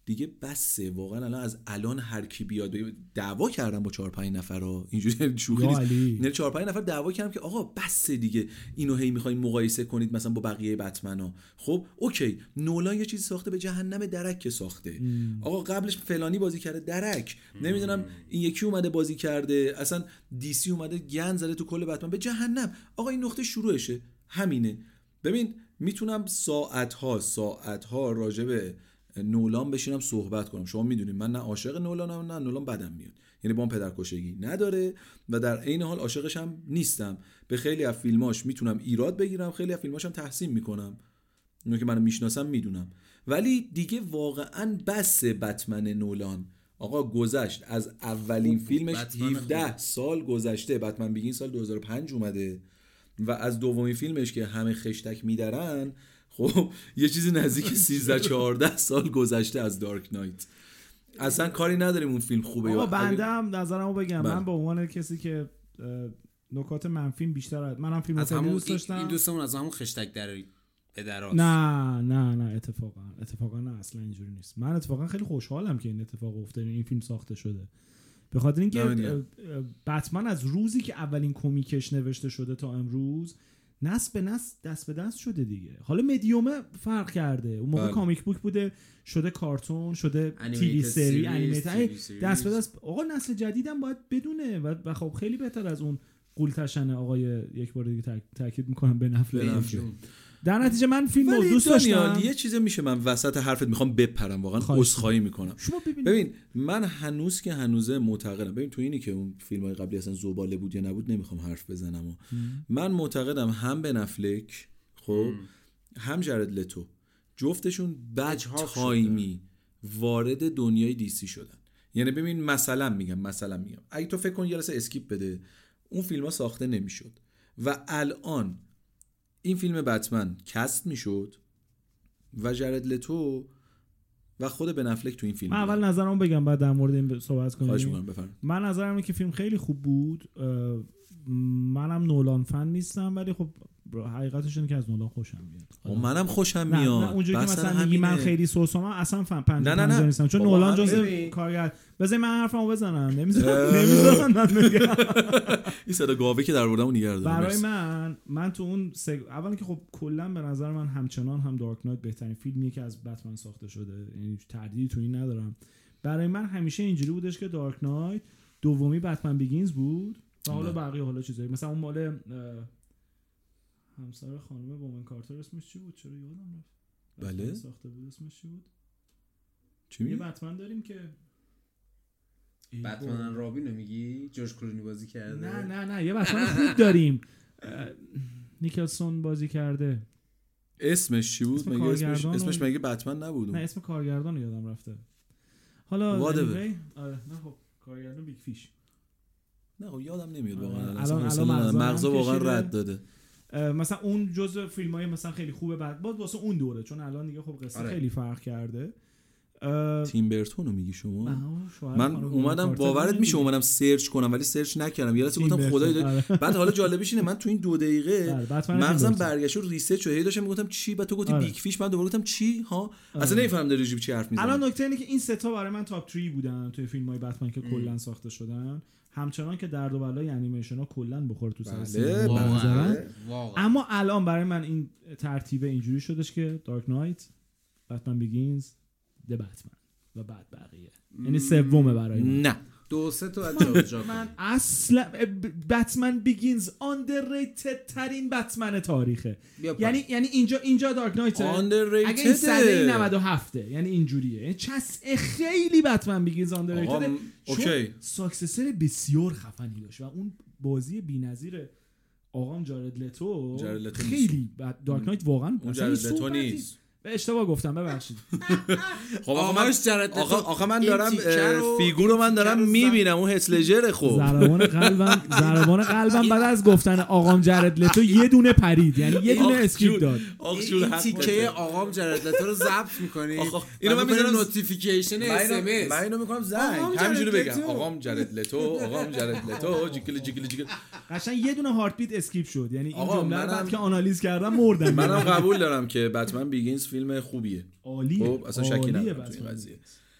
دیگه بسه واقعا. الان از الان هر کی بیاد دعوا کردن با چهار پنج نفرا اینجوری شوخی نیست، نه چهار پنج نفر دعوا کردن که آقا بسه دیگه اینو هی میخواین مقایسه کنید مثلا با بقیه بتمنا. خب اوکی نولان یه چیزی ساخته به جهنم درک که ساخته ام. آقا قبلش فلانی بازی کرده درک ام. نمیدونم این یکی اومده بازی کرده اصلا دی سی اومده گند زده تو کل بتمن به جهنم. آقا این نقطه شروعشه همینه. ببین میتونم ساعت ها ساعت ها راجع به نولان بشینم صحبت کنم. شما میدونید من نه عاشق نولانم نه نولان بدم میاد، یعنی با اون پدرکشگی نداره و در عین حال عاشقش هم نیستم. به خیلی از فیلماش میتونم ایراد بگیرم، خیلی از فیلماش هم تحسین میکنم، اونو که منو میشناسم میدونم. ولی دیگه واقعا بس بتمن نولان آقا گذشت از اولین فیلمش هفده سال گذشته. بتمن بیگین سال دو هزار و پنج اومده و از دومین فیلمش که همه خشتک میدرن خب یه چیزی نزدیک سیزده چهارده سال گذشته از دارک نایت. اصلا کاری نداریم اون فیلم خوبه یا بنده هم نظرمو بگم بله. من به عنوان کسی که نکات منفی بیشتر منم فیلمو خیلی دوست داشتم. این دوستمون از همون خشتک در پدراست. نه نه نه اتفاقا اتفاقا نه اصلا اینجوری نیست. من اتفاقا خیلی خوشحالم که این اتفاق افتاد، این فیلم ساخته شده، به خاطر اینکه بتمن از روزی که اولین کمیکش نوشته شده تا امروز نسل به نسل دست به دست شده دیگه. حالا مدیومه فرق کرده، اون موقع بله. کامیک بوک بوده شده کارتون شده تیوی سری انیمیتد دست به دست. آقا نسل جدیدم باید بدونه و, و خب خیلی بهتر از اون قولتشن آقای یک بار دیگه تاکید میکنم به نفل. در نتیجه من فیلم رو دوست داشتم. یه چیزی میشه من وسط حرفت میخوام بپرم واقعا عذرخواهی میکنم. ببین من هنوز که هنوزه معتقدم، ببین تو اینی که اون فیلم‌های قبلی اصلا زباله بود یا نبود نمیخوام حرف بزنم و من معتقدم هم بن افلک خب هم جرد لتو جفتشون بد تایمی وارد دنیای دی سی شدن. یعنی ببین مثلا میگم مثلا میگم اگه تو فکر کن یه لحظه اسکیپ بده اون فیلم‌ها ساخته نمیشد و الان این فیلم بتمن کست میشد و جرد لتو و خود بن افلک تو این فیلم. من اول نظرمو بگم بعد در مورد این صحبت کنیم. خواهش می‌کنم بفرمایید. من نظرم اینه که فیلم خیلی خوب بود. منم نولان فن نیستم ولی خب حقیقتش اینه که از نولان خوشم میاد. منم خوشم میاد. نه, نه اونجوری که مثلا میگی من خیلی سوسوام اصلا فن پنجاه پنجاه نیستم چون نولان جزء کارگر. بذار من حرفمو بزنم نمیذارم نمیذارم من بگم. این صدا گاوی که در آوردم نگه دارم. برای من من تو اون سگ... اولا که خب کلا به نظر من همچنان هم دارک نایت بهترین فیلمیه که از بتمن ساخته شده، یعنی تردیدی تو این ندارم. برای من همیشه اینجوری بودش که دارک نایت دومی بتمن بیگینز بود و حالا بقیه حالا چیزایی مثلا اون مال همسر خانم بومن کارتر اسمش چی بود؟ چرا یادم رفت. بله ساخته بود اسمش چی بود؟ چی میگی؟ یه بتمن داریم که بتمن رابین رو میگی؟ جورج کلونی بازی کرده؟ نه نه نه یه بتمن خوب داریم نیکلسون بازی کرده. اسمش چی بود؟ اسم مگه اسمش اسمش مگه بتمن نبود؟ نه اسم کارگردان یادم رفته. حالا آره نه خب کارگردان بیگ فیش. نه خب یادم نمیاد واقعا. الان الان مغز واقعا رد داده. مثلا اون جزء فیلمای مثلا خیلی خوبه بعد بود واسه اون دوره چون الان دیگه خب قصه آره. خیلی فرق کرده. تیم برتون رو میگی شما؟ من اومدم باورت میشه اومدم سرچ کنم ولی سرچ نکردم. یه لحظه گفتم خدای داره. بعد حالا جالبش اینه من تو این دو دقیقه مغزم برگشت و ریسرچ و هی داشتم میگفتم چی بعد تو گفتی بیگ فیش من دوباره گفتم چی ها اصلا نمیفهمم داری چی حرف میزنی. الان نکته اینه که این سه تا برای من تاپ سه بودن توی فیلم‌های بتمن که کلا ساخته شدن. همچنان که درد و بلای انیمیشن ها کلا بخوره تو سر سینما. اما الان برای من این ترتیب اینجوری شدش که دارک نایت، بتمن بیگینز، د بتمن و بعد بقیه. یعنی سومه برای من. نه دو سه تا از جا من اصلا بتمن بیگینز آندرریتد ترین بتمن تاریخه. یعنی یعنی اینجا اینجا دارک نایت اگه این سده نود و هفت یعنی اینجوریه. یعنی چس خیلی بتمن بیگینز آندرریتد اوکی ساکسسر بسیار خفنی داشت و اون بازی بی‌نظیر آقام جارد لتو خیلی دارک نایت واقعا جارد لتو نیست. به اشتباه گفتم ببخشید. خب آقا من آقا آقا من دارم فیگورو من دارم میبینم اون هتلجر. خب ضربان قلبم ضربان قلبم بعد از گفتن آقام جرد لتو یه دونه پرید یعنی یه دونه اسکیپ داد. این تیکه آقام جرد لتو رو ضبط می‌کنی اینو من میذارم نوتیفیکیشن اس ام اس من اینو میکنم زنگ همینجوری بگم آقام جرد لتو آقام جرد لتو جیکل جیکل جیکل قشنگ یه دونه هارت بیت اسکیپ شد. یعنی این جمله رو بعد که آنالیز کردم مردم. منم قبول دارم که بتمن بیگینز فیلم خوبیه عالیه خب اصلا شکی ندارم تو این قضیه.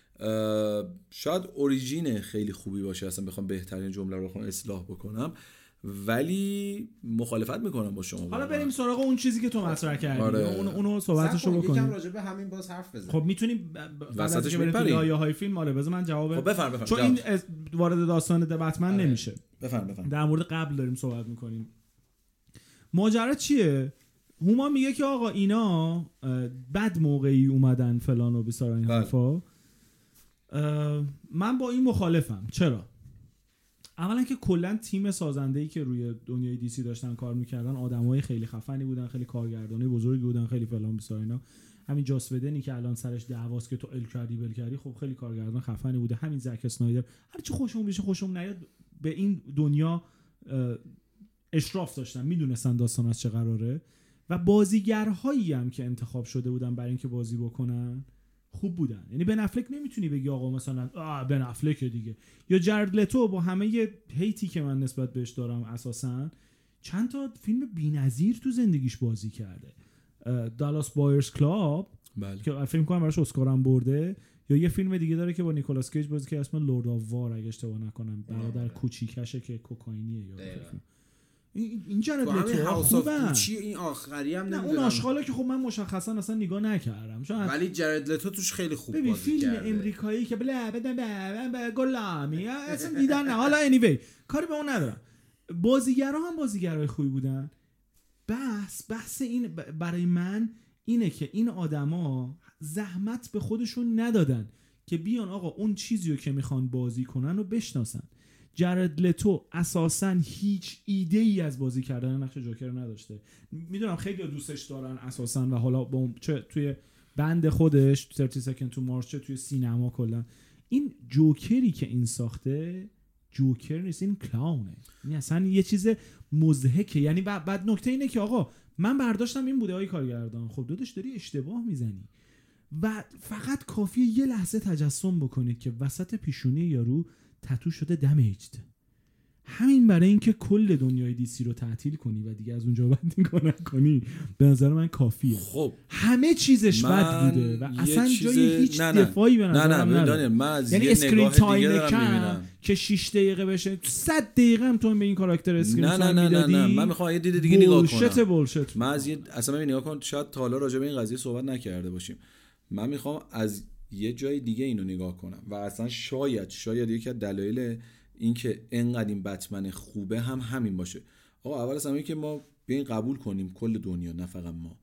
شاید اوریجین خیلی خوبی باشه اصلا بخوام بهترین جمله رو بخوام اصلاح بکنم، ولی مخالفت میکنم با شما. حالا بریم سراغ اون چیزی که تو مطرح کردی. آره. اون اونو صحبتشو بکنیم. یکم راجع به همین باز حرف بزنیم. خب میتونیم وسطش بریم تو لایه‌های فیلم. آره بذار من جواب خب بفرم بفرم چون این وارد داستان بتمن آره. نمیشه. بفرم بفرم در مورد قبل داریم صحبت میکنیم. ماجرا چیه؟ هوما میگه که آقا اینا بد موقعی اومدن فلان و بیسار این حرفا. من با این مخالفم. چرا؟ اولا که کلا تیم سازنده‌ای که روی دنیای دی سی داشتن کار میکردن آدمای خیلی خفنی بودن، خیلی کارگردانی بزرگی بودن، خیلی فلان بیسار اینا. همین جاس ودنی که الان سرش دعواست که تو ال کردی بل کردی، خب خیلی کارگردان خفنی بوده. همین زک اسنایدر هر چی خوشم بشه خوشم نیاد به این دنیا اشراف داشتن، میدونستن داستان از چه قراره و بازیگرهایی هم که انتخاب شده بودن برای اینکه بازی بکنن خوب بودن. یعنی بن افلک نمیتونی بگی آقا مثلا آ بن افلک دیگه، یا جرد لتو با همه هیتی که من نسبت بهش دارم اساسا چند تا فیلم بی‌نظیر تو زندگیش بازی کرده. دالاس بایرز کلاب بله. که فیلم کنم براش اسکار هم برده، یا یه فیلم دیگه داره که با نیکولاس کیج بازی که اسم لورد آف وار اگه اشتباه نکنم، برادر کوچیکشه که کوکائینیه یا این این جرد لتو خوبه. چی این آخری هم نمیدونم. اون آشغاله که خب من مشخصا اصلا نگاه نکردم شاید، ولی جرد لتو توش خیلی خوب بازی کرده. ببین فیلم امریکایی که بله بده به گلامی اصلا دیدن نه. حالا انیوی کاری به اون ندارم. بازیگرا هم بازیگرای خوبی بودن. بحث بحث این برای من اینه که این آدما زحمت به خودشون ندادن که بیان آقا اون چیزی رو که میخوان بازی کنن رو بشناسن. جرد لتو اساساً هیچ ایده ای از بازی کردن نقش جوکر نداشته. میدونم خیلی دوستش دارن اساساً و حالا با چه توی بند خودش سی سکند تو مارس چه توی سینما کلا این جوکری که این ساخته جوکر نیست، این کلاونه. این اصلا یه چیز مضحکه. یعنی بعد نکته اینه که آقا من برداشتم این بوده های کارگردان، خب داداش داری اشتباه میزنی و فقط کافیه یه لحظه تجسم بکنید که وسط پیشونی یارو تتو شده دمیجد. همین برای اینکه کل دنیای دی سی رو تعطیل کنی و دیگه از اونجا بعد نگاه کنی به نظر من کافیه. خب همه چیزش بد بوده و اصلا چیز... جای هیچ نه نه. دفاعی به نظرم نه نه دانیل من از یعنی یه اسکرین تایم کم که شش دقیقه بشه صد دقیقه هم تو به این کاراکتر اسکرین نه تایم نه میدادی. نه نه من میخوام یه دید دیگه نگاه کنم. بولشت بولشت. من از یه اصلا ببین نگاه کن، شاید تا حالا راجع به این قضیه صحبت نکرده باشیم. من میخوام از یه جای دیگه اینو نگاه کنم و اصلا شاید شاید یکی از دلایل این که اینقدر این بتمن خوبه هم همین باشه. آقا اول از همه که ما بیاین قبول کنیم کل دنیا نه فقط ما،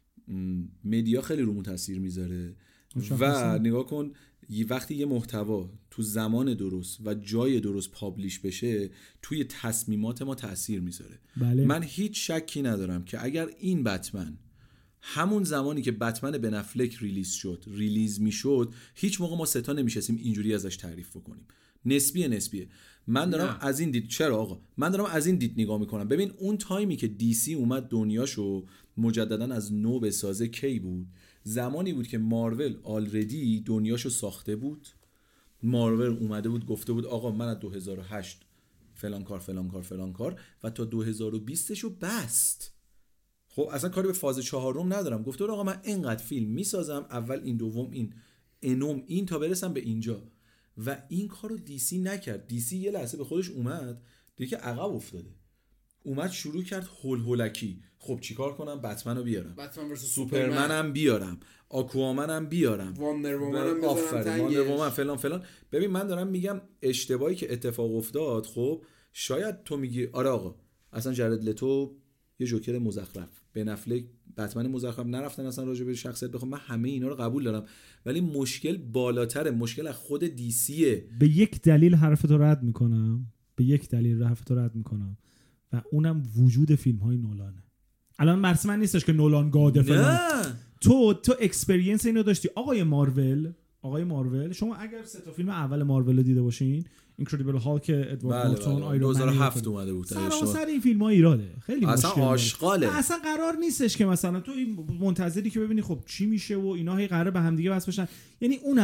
مدیا خیلی رومون تاثیر میذاره و نگاه کن وقتی یه محتوا تو زمان درست و جای درست پابلیش بشه توی تصمیمات ما تاثیر میذاره. بله. من هیچ شکی ندارم که اگر این بتمن همون زمانی که بتمن بن افلک ریلیز شد ریلیز میشد هیچ موقع ما ستا نمیشستیم اینجوری ازش تعریف بکنیم. نسبیه نسبیه من دارم نه. از این دید چرا آقا من دارم از این دید نگاه میکنم. ببین اون تایمی که دی سی اومد دنیاشو مجددا از نو بسازه کی بود؟ زمانی بود که مارول آلردی دنیاشو ساخته بود. مارول اومده بود گفته بود آقا من از دو هزار و هشت فلان کار فلان کار فلان کار و تا دو هزار و بیست شو بست. خب اصلا کاری به فاز چهارم ندارم. گفته بود آقا من اینقدر فیلم میسازم، اول این دوم این انوم این تا برسم به اینجا و این کارو دی سی نکرد. دی سی یه لحظه به خودش اومد دیگه که عقب افتاده، اومد شروع کرد هول هولکی. خب چیکار کنم؟ بتمن رو بیارم، سوپرمنم بیارم، آکوامنم بیارم، واندر وومنم بزنم، واندر وومن فلان فلان. ببین من دارم میگم اشتباهی که اتفاق افتاد. خب شاید تو میگی آره آقا اصلا جرد لتو یه جوکر مزخرف، بن افلک بتمن مزخرف، نرفتن اصلا راجع به شخصیت بخوام. من همه اینا رو قبول دارم ولی مشکل بالاتره، مشکل از خود دی سیه. به یک دلیل حرفتو رد میکنم به یک دلیل حرفتو رد میکنم و اونم وجود فیلم های نولانه. الان مرسمن نیستش که نولان گاده فلان. تو تو اکسپریانس اینو داشتی آقای مارول. آقای مارول شما اگر سه تا فیلم اول مارول رو دیده باشین، اینکردیبل هالک ادوارد نورتون، آیرون دو هزار و هفت اومده بود سراسر این فیلم‌ها ایراده، خیلی اصلا مشکل آشغاله. اصلا قرار نیستش که مثلا تو منتظری که ببینی خب چی میشه و اینا هی قراره به هم دیگه وصل بشن. یعنی اونم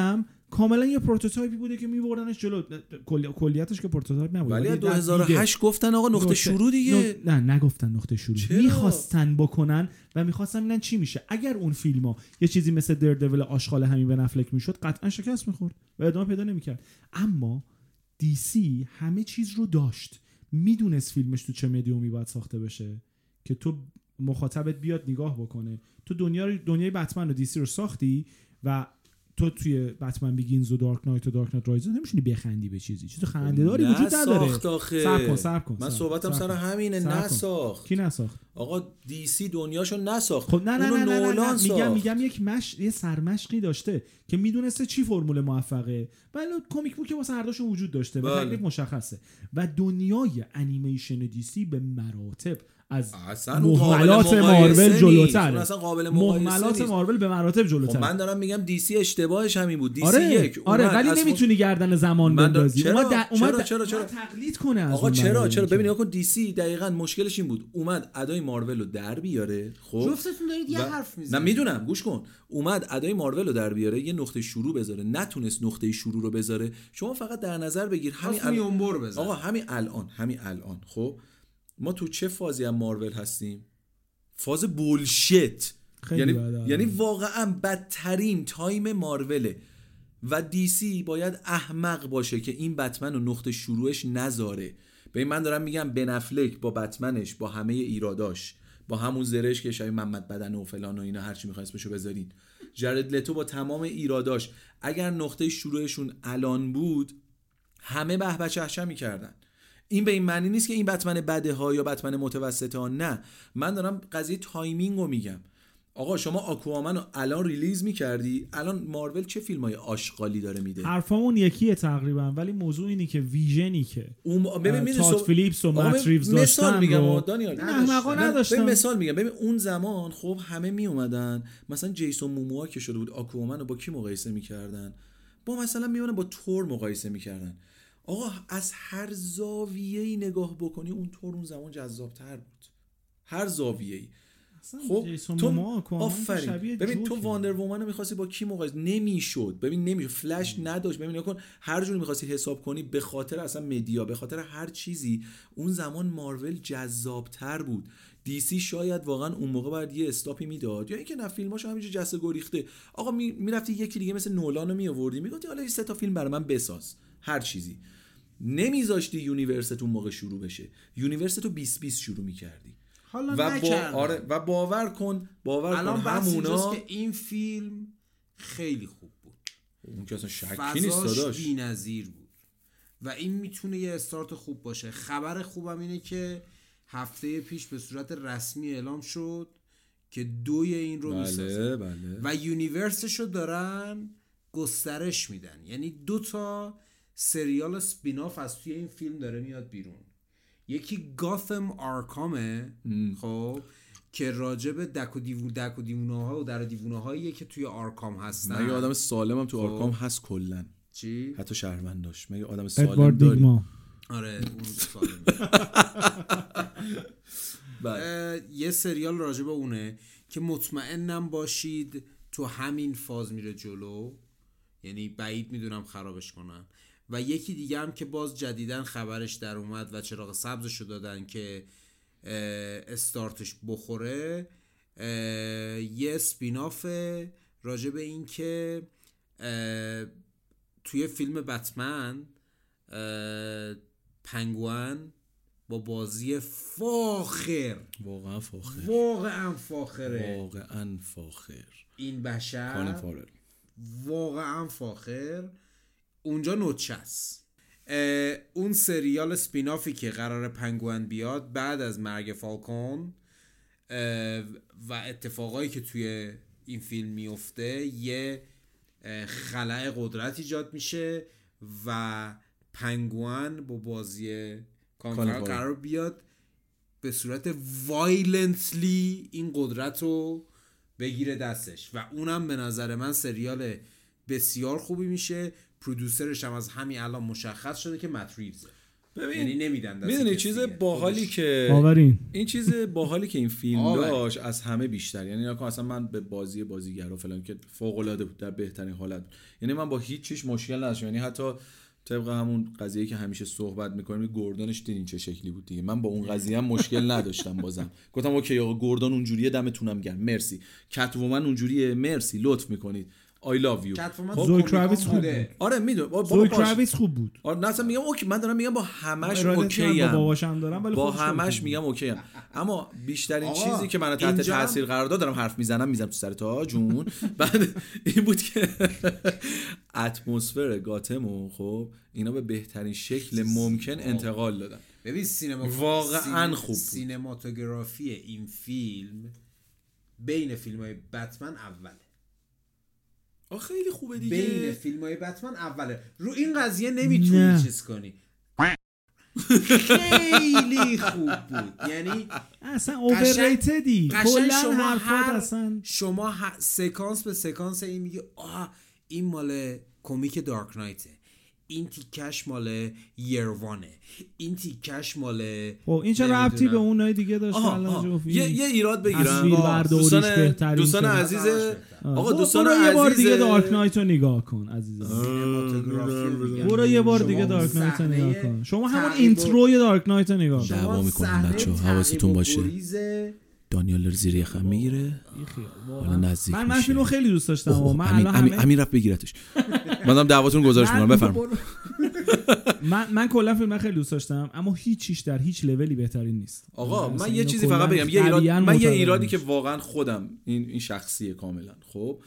کاملا یه پروتوتایپی بوده که میبردنش جلو. کلی... کلیتش که پروتوتایپ نبود، ولی دو هزار و هشت گفتن آقا نقطه شروع دیگه. نه نگفتن نقطه شروع، میخواستن بکنن و میخواستن ببینن چی میشه. اگر اون فیلم‌ها یه چیزی مثل دردویل آشغال همین بن افلک میشد قطعا شکست میخورد و ادامه پیدا نمیکرد. اما دی سی همه چیز رو داشت، میدونست فیلمش تو چه مدیومی باید ساخته بشه که تو مخاطبت بیاد نگاه بکنه. تو دنیا دنیای بتمن و دی سی رو ساختی و تو توی بتمن بیگینز و دارک نایت و دارک نایت رایزز نمیشونی بخندی به چیزی، چیز خنده‌داری وجود نداره. صبر کن صبر کن، من صحبتم سر همینه. نساخت. کی نساخت؟ آقا دی سی دنیاشو نساخت. خب نه نه نه, نه, نه, نه. میگم میگم یک مش یه سرمشقی داشته که میدونسته چی فرمول موفقه، ولی کمیک بوک واسه هر دوشون وجود داشته و تکلیف مشخصه. و دنیای انیمیشن دی سی به مراتب از مهملات مارول جلوتره. مهملات مارول به مراتب جلوتره. خب من دارم میگم دی سی اشتباهش همین بود. دی سی آره، یک آره ولی نمیتونی گردن زمان بندازی. چرا اومد چرا چرا, چرا, چرا تقلید کنه از آقا چرا چرا ببین آقا دی سی دقیقاً مشکلش این بود، اومد ادای مارول رو در بیاره. خب جفتتون دارید یه حرف میزنید. نه میدونم، گوش کن. اومد ادای مارول رو در بیاره، یه نقطه شروع بذاره، نتونست نقطه شروع رو بذاره. شما فقط در نظر بگیر همین الان آقا همین الان همین الان خب ما تو چه فازی از مارول هستیم؟ فاز بولشت. یعنی یعنی واقعا بدترین تایم ماروله و دی سی باید احمق باشه که این بتمن رو نقطه شروعش نذاره. ببین من دارم میگم بن افلک با بتمنش با همه ایراداش، با همون زرش که شبیه محمد بدن و فلان و اینا هر چی می‌خواید اسمشو بذارین، جرد لتو با تمام ایراداش، اگر نقطه شروعشون الان بود همه به به چهچه می‌کردن. این به این معنی نیست که این بتمن بده ها یا بتمن متوسطه ها، نه، من دارم قضیه تایمینگ رو میگم. آقا شما آکوامن رو الان ریلیز میکردی، الان مارول چه فیلم های آشغالی داره میده. حرفامون یکیه تقریبا، ولی موضوع اینی که ویژنی که اون ببین تاد فیلیپس و مت ریوز داشتن مثال میگم دانیال نداشتن. مثال میگم ببین اون زمان خب همه میومدن مثلا جیسون موموا که شده بود آکوامن رو با کی مقایسه میکردن؟ با مثلا میونه با تور مقایسه میکردن. آقا از هر زاویه‌ای نگاه بکنی اون تور اون زمان جذاب‌تر بود، هر زاویه‌ای. خب تو آفرین ببین تو واندر وومن رو می‌خواستی با کی مقایسه؟ نمیشد. ببین نمیشد، فلش نداشت. ببین نکن هر جوری می‌خواستی حساب کنی به خاطر اصلا مدیا، به خاطر هر چیزی اون زمان مارول جذاب‌تر بود. دی سی شاید واقعا اون موقع بعد یه استاپی میداد، یا اینکه نه فیلماشو همینجوری جسته گریخته. آقا میرفتی می یکی دیگه مثل نولان رو میآوردی میگفتی حالا این سه تا فیلم برای من بساز، هر چیزی. نمیذاشتی یونیورس تو موقع شروع بشه، یونیورس تو بیست بیست شروع میکردی. حالا و با... آره و باور کن باور الان کن همونا که این فیلم خیلی خوب بود، اون که اصلا شکی نیست داداش، بی‌نظیر بود و این میتونه یه استارت خوب باشه. خبر خوبم اینه که هفته پیش به صورت رسمی اعلام شد که دوی این رو بله، میسازن بله. و یونیورسشو دارن گسترش میدن، یعنی دو تا سریال سپیناف از توی این فیلم داره میاد بیرون. یکی گاثم آرکامه خب که راجب دک و دیوون دک و دیوونه ها و در دیوونه هاییه که توی آرکام هستن. مگه آدم سالم هم تو آرکام هست کلن؟ چی؟ حتی شهرونداش مگه آدم سالم داری؟ آره اون سالم. یه سریال راجب اونه که مطمئنم باشید تو همین فاز میره جلو، یعنی بعید میدونم خرابش کنن. و یکی دیگه هم که باز جدیدن خبرش در اومد و چراغ سبزشو دادن که استارتش بخوره، یه اسپیناف راجع به این که توی فیلم بتمن پنگوئن با بازی فاخر، واقعا فاخر، واقعا فاخره، واقعا فاخر این بشر، واقعا فاخر اونجا نوچس. اون سریال سپینافی که قرار پنگوئن بیاد بعد از مرگ فالکون و اتفاقایی که توی این فیلم میفته، یه خلأ قدرت ایجاد میشه و پنگوئن با بازی کانفرال قرار بیاد به صورت وایلنتلی این قدرت رو بگیره دستش و اونم به نظر من سریال بسیار خوبی میشه. پرودوسرش هم از همین الان مشخص شده که مت ریوزه. یعنی نمیدن. میدونی چیز باحالی که آورین. این چیز باحالی که این فیلم داشت از همه بیشتر، یعنی اصلا من به بازی بازیگر و فلان که فوق العاده بود در بهترین حالت، یعنی من با هیچ چیز مشکل نداشتم. یعنی حتی طبق همون قضیه که همیشه صحبت می‌کنیم گوردونش دیدین چه شکلی بود دیگه، من با اون قضیه هم مشکل نداشتم. بازم گفتم اوکی آقا گوردون اونجوریه، دمتونم گرم، مرسی. کت‌وومن اونجوریه، مرسی، لطف می‌کنید، I love you. زوی کراویتز خوب بود. آره میدونم زوی کراویتز خوب بود. آره نه اصلا میگم اوکی، من دارم میگم با همش اوکی ام، با باباشم دارم ولی با همش میگم اوکی ام. اما بیشترین چیزی که منو تحت تاثیر قرار داد، دارم حرف میزنم میزنم تو سر تا جون بعد این بود که اتمسفر گاتمو خب اینا به بهترین شکل ممکن انتقال دادن. ببین سینما واقعا خوب بود. سینماتوگرافی این فیلم بین فیلم‌های بتمن اوله. آه خیلی خوبه دیگه. بین فیلم‌های بتمن اوله. رو این قضیه نمیتونی چیز کنی. خیلی خوب بود. یعنی اصلا اوورریتدی. کلا حرفات اصلا شما ه... سکانس به سکانس این میگه آه این مال کمیک دارک نایته، این تیکش مال یروانه، این تیکش مال او این چه ربطی به اونای دیگه داشت؟ الان یه یه ایراد بگیرم دوستان دوستان عزیز آقا دوستان برو عزیز یه بار دیگه دارک نایت رو نگاه کن عزیزم. برو یه بار دیگه دارک نایت رو نگاه کن. شما همون اینتروی دارک نایت رو نگاه کن. دعوا میکنن بچه‌ها، حواستون باشه. دانیال زیر یخم میگیره حالا نزدیک من من فیلمو خیلی دوست داشتم و من الان همین همین رفت بگیرتش. منم دعواتون گزارش میکنم بفرمایید. من من کلا فیلم خیلی دوست داشتم اما هیچ چیش در هیچ لولی بهترین نیست. آقا من یه چیزی فقط بگم، یه ایراد من یه ایرادی که واقعا خودم این این شخصیه کاملا خب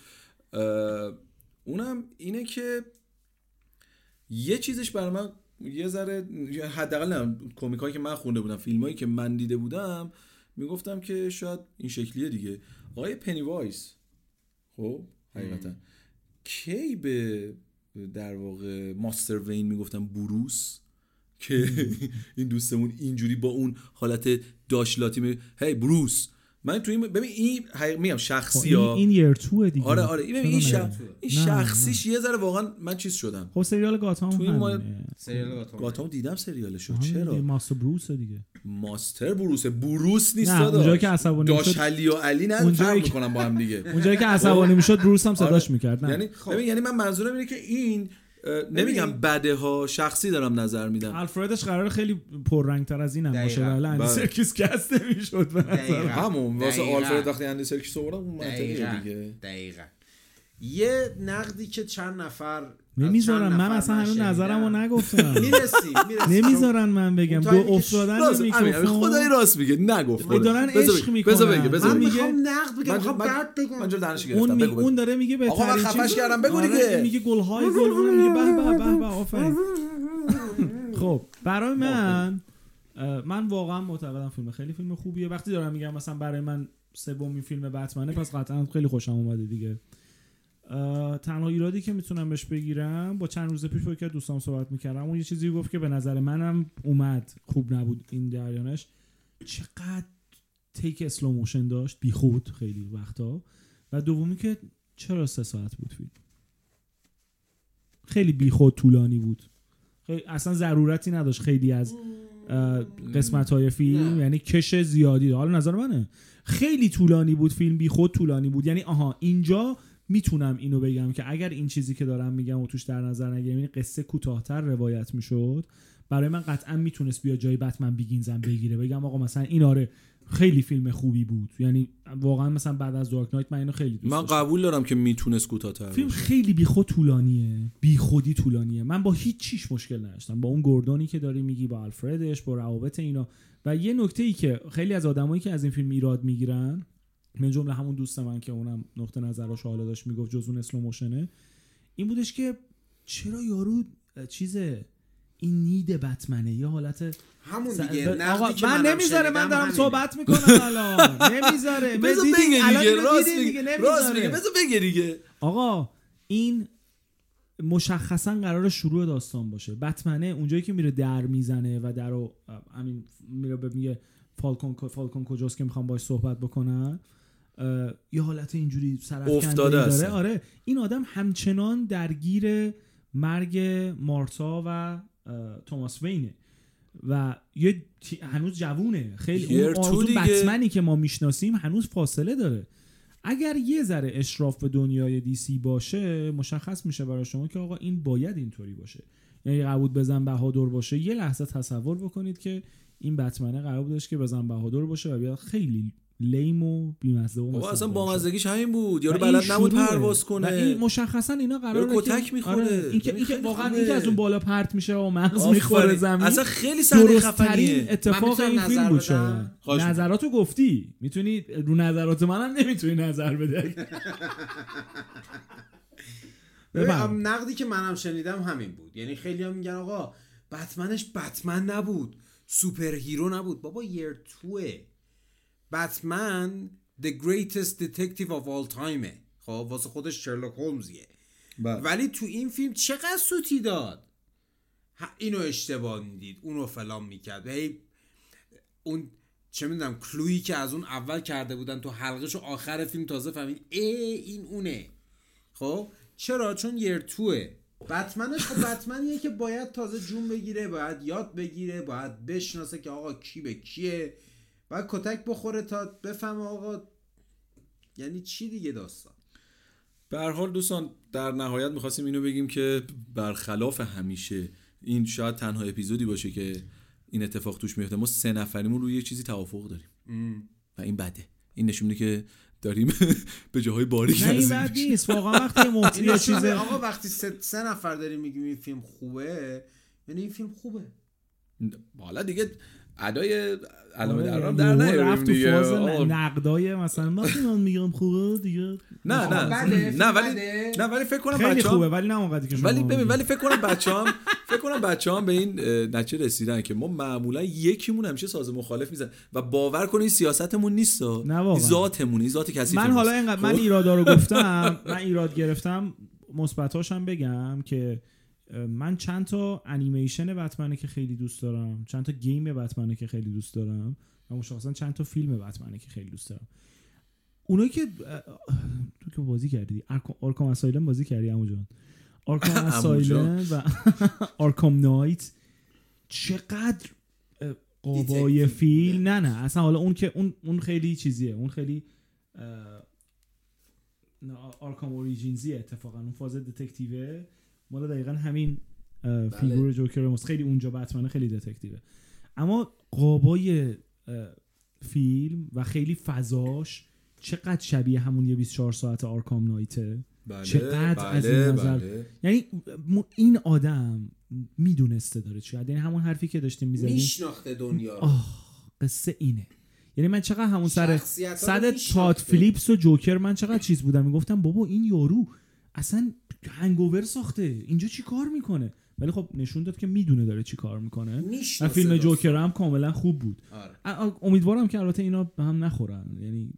اونم اینه که یه چیزش برای من یه ذره حداقل نه کمیکایی که من خونده بودم، فیلمایی که من دیده بودم میگفتم که شاید این شکلیه دیگه. آقای پنی وایس خب حقیقتا کی به در واقع ماستر وین میگفتم بروس که این دوستمون اینجوری با اون حالت داشلاتی می هی بروس من تو این ببین این میگم شخصی ها این یر تو دیگه. آره آره این این, شخ... این شخصیش یه ذره واقعا من چیز شدم. خب سریال گاتام تو این ما... سریال گاتام گاتام دیدم سریالشو. چرا ماستر بروس دیگه ماستر بروس بروس نیست داداش. اونجایی که عصبانی میشد داش علی و علی نه فرق میکنم با هم دیگه. اونجایی که عصبانی میشد بروس هم صداش میکرد. یعنی ببین یعنی من منظورم اینه که این نمیگم بده ها، شخصی دارم نظر میدم. الفردش قرار خیلی پررنگ‌تر از اینم باشه ولی اندی سرکیس کست نمیشد به نظر همون واسه آلفرد وقتی اندی سرکیس آوردن اون منطقیه دیگه. دقیقاً یه نقدی که چند نفر نمیذارن من اصلا همین نظرمو نگفتم. میرسیم نمیذارن من بگم دو افتادن میکروفون. خدای راست میگه نگفت. دارن عشق میکنن. بذار بگه بذار بگه. من میخوام نقد بگم، میخوام بعد بگم. من جلو دانش گرفتم. بگو اون داره میگه بهترین چیز. آقا من خفش کردم بگو دیگه. میگه گل های گل اون میگه به به به به آفرین. خب برای من من واقعا معتقدم فیلم خیلی فیلم خوبیه. وقتی دارم میگم مثلا برای من سومین فیلم بتمنه پس قطعا خیلی خوشم اومده دیگه. تنها ایرادی که میتونم بهش بگیرم با چند روز پیش با که دوستام صحبت میکردم اون یه چیزی گفت که به نظر منم اومد خوب نبود این جریانش، چقدر تیک اسلو موشن داشت بی خود خیلی وقتا، و دومی که چرا سه ساعت بود فیلم، خیلی بی خود طولانی بود، خیلی اصلا ضرورتی نداشت خیلی از قسمت های فیلم، یعنی کش زیادی. حالا نظر منه خیلی طولانی بود فیلم، بی خود طولانی بود. یعنی آها اینجا میتونم اینو بگم که اگر این چیزی که دارم میگم و توش در نظر نگیرم این قصه کوتاه‌تر روایت میشد برای من قطعا میتونست بیا جای بتمن بیگینزم بگیره، بگم آقا مثلا این آره خیلی فیلم خوبی بود. یعنی واقعا مثلا بعد از دارک نایت من اینو خیلی دوست من قبول دارم که میتونست کوتاه‌تر فیلم خیلی بیخود طولانیه، بیخودی طولانیه. من با هیچ چیش مشکل نداشتم، با اون گوردونی که داری میگی، با آلفردش، با روابط اینا. و یه نکته‌ای که خیلی از آدمایی که از این فیلم ایراد میگیرن، من جمله همون دوست من که اونم نقطه نظرش حالا داشت میگفت جز اون اسلو موشنه، این بودش که چرا یارو چیزه این نید بتمنه یه حالت همون دیگه ب... آقا من نمیذاره، من دارم صحبت میکنم الان نمیذاره بذار بگه دیگه، راست میگه راست میگه بذار بگه دیگه. آقا این مشخصا قرار شروع داستان باشه. بتمنه اونجایی که میره در میزنه و درو همین میره به میگه فالکون فالکون کجاست که میخوام باهاش صحبت بکنن، یه حالت اینجوری سرفکنده داره. آره این آدم همچنان درگیر مرگ مارتا و توماس وینه و یه هنوز جوونه خیلی، اون آرزو بتمنی که ما میشناسیم هنوز فاصله داره. اگر یه ذره اشراف به دنیای دی سی باشه مشخص میشه برای شما که آقا این باید اینطوری باشه، یعنی قرار بود بزن بهادر باشه. یه لحظه تصور بکنید که این بتمنه قرار بودش که بزن بهادر باشه و بیاد خیلی لیم و بی‌مزه و اصلا با مزگیش همین بود، یارو بلد نبود پرواز کنه. این مشخصا اینا قراره کتک میخوره. آره این که این که واقعا این که از اون بالا پرت میشه و مغز میخوره زمین. اصلا خیلی صحنه خفنیه. اتفاق این فیلم بود. نظراتو گفتی، میتونی رو نظرات منم نمیتونی نظر بده. ببین نقدی که منم شنیدم همین بود، یعنی خیلی هم میگن آقا بتمنش بتمن نبود، سوپر هیرو نبود. بابا یر توه، بتمن the greatest detective of all time، خب واسه خودش شرلوک هولمزیه، ولی تو این فیلم چقدر سوتی داد، اینو اشتباه میدید اونو فلان میکرد، هی اون چه میدونم کلویی که از اون اول کرده بودن تو حلقهشو آخر فیلم تازه فهمید ای این اونه. خب چرا؟ چون یر توه. بتمنش خب بتمنیه که باید تازه جون بگیره، باید یاد بگیره، باید بشناسه که آقا کی به کیه، باید کتک بخوره تا بفهمه آقا یعنی چی دیگه داستان. به هر حال دوستان در نهایت میخواستیم اینو بگیم که برخلاف همیشه این شاید تنها اپیزودی باشه که این اتفاق توش میفته. ما سه نفریمون روی یه چیزی توافق داریم ام. و این بده. این نشون میده که داریم به جاهای باریک نزدیک. نه این بد نیست واقعا. وقتی موضوع چیزه آقا وقتی سه, سه نفر داریم میگیم این فیلم خوبه، یعنی این فیلم خوبه. حالا دیگه ادای علامه درام در نیاریم دیگه. رفت تو فاز نقدای مثلا ما من میگم خوبه دیگه. نه نه نه ولی نه ولی فکر کنم خیلی خوبه ولی نه اونقدر که ولی ببین ولی فکر کنم بچه‌ام فکر کنم بچه‌ام به این نتیجه رسیدن که ما معمولا یکیمون همیشه ساز مخالف میزنه و باور کنید سیاستمون نیست، ذاتمون، ذات کسی. من حالا اینقدر من ایرادا رو گفتم، من ایراد گرفتم، مثبتاشم بگم که من چند تا انیمیشن بتمنه که خیلی دوست دارم، چند تا گیم بتمنه که خیلی دوست دارم و مشخصا چند تا فیلم بتمنه که خیلی دوست دارم. اونایی که تو که بازی کردی آرکام اسایلم بازی کردی عمو جان؟ آرکام اسایلم و آرکام نایت چقدر قابای فیلم. نه نه اصلا حالا اون که اون اون خیلی چیزیه، اون خیلی آرکام اوریجینزیه اتفاقا، اون فاز دتکتیوه مالا دقیقا همین فیگور جوکر ماست. خیلی اونجا بتمنه خیلی دتکتیوه، اما قابای فیلم و خیلی فضاش چقدر شبیه همون یه بیست و چهار ساعت آرکام نایته. بله، چقدر بله، از این نظر بله. یعنی این آدم میدونسته داره چی، یعنی همون حرفی که داشتیم میزدیم میشناخته دنیا رو. قصه اینه. یعنی من چقدر همون سر صد تاد فلیپس و جوکر من چقدر چیز بودم میگفتم بابا این یارو اصلا هنگوور ساخته، اینجا چی کار میکنه؟ ولی خب نشون داد که میدونه داره چی کار میکنه و فیلم جوکر هم کاملا خوب بود. آره. امیدوارم که البته اینا به هم نخورن، یعنی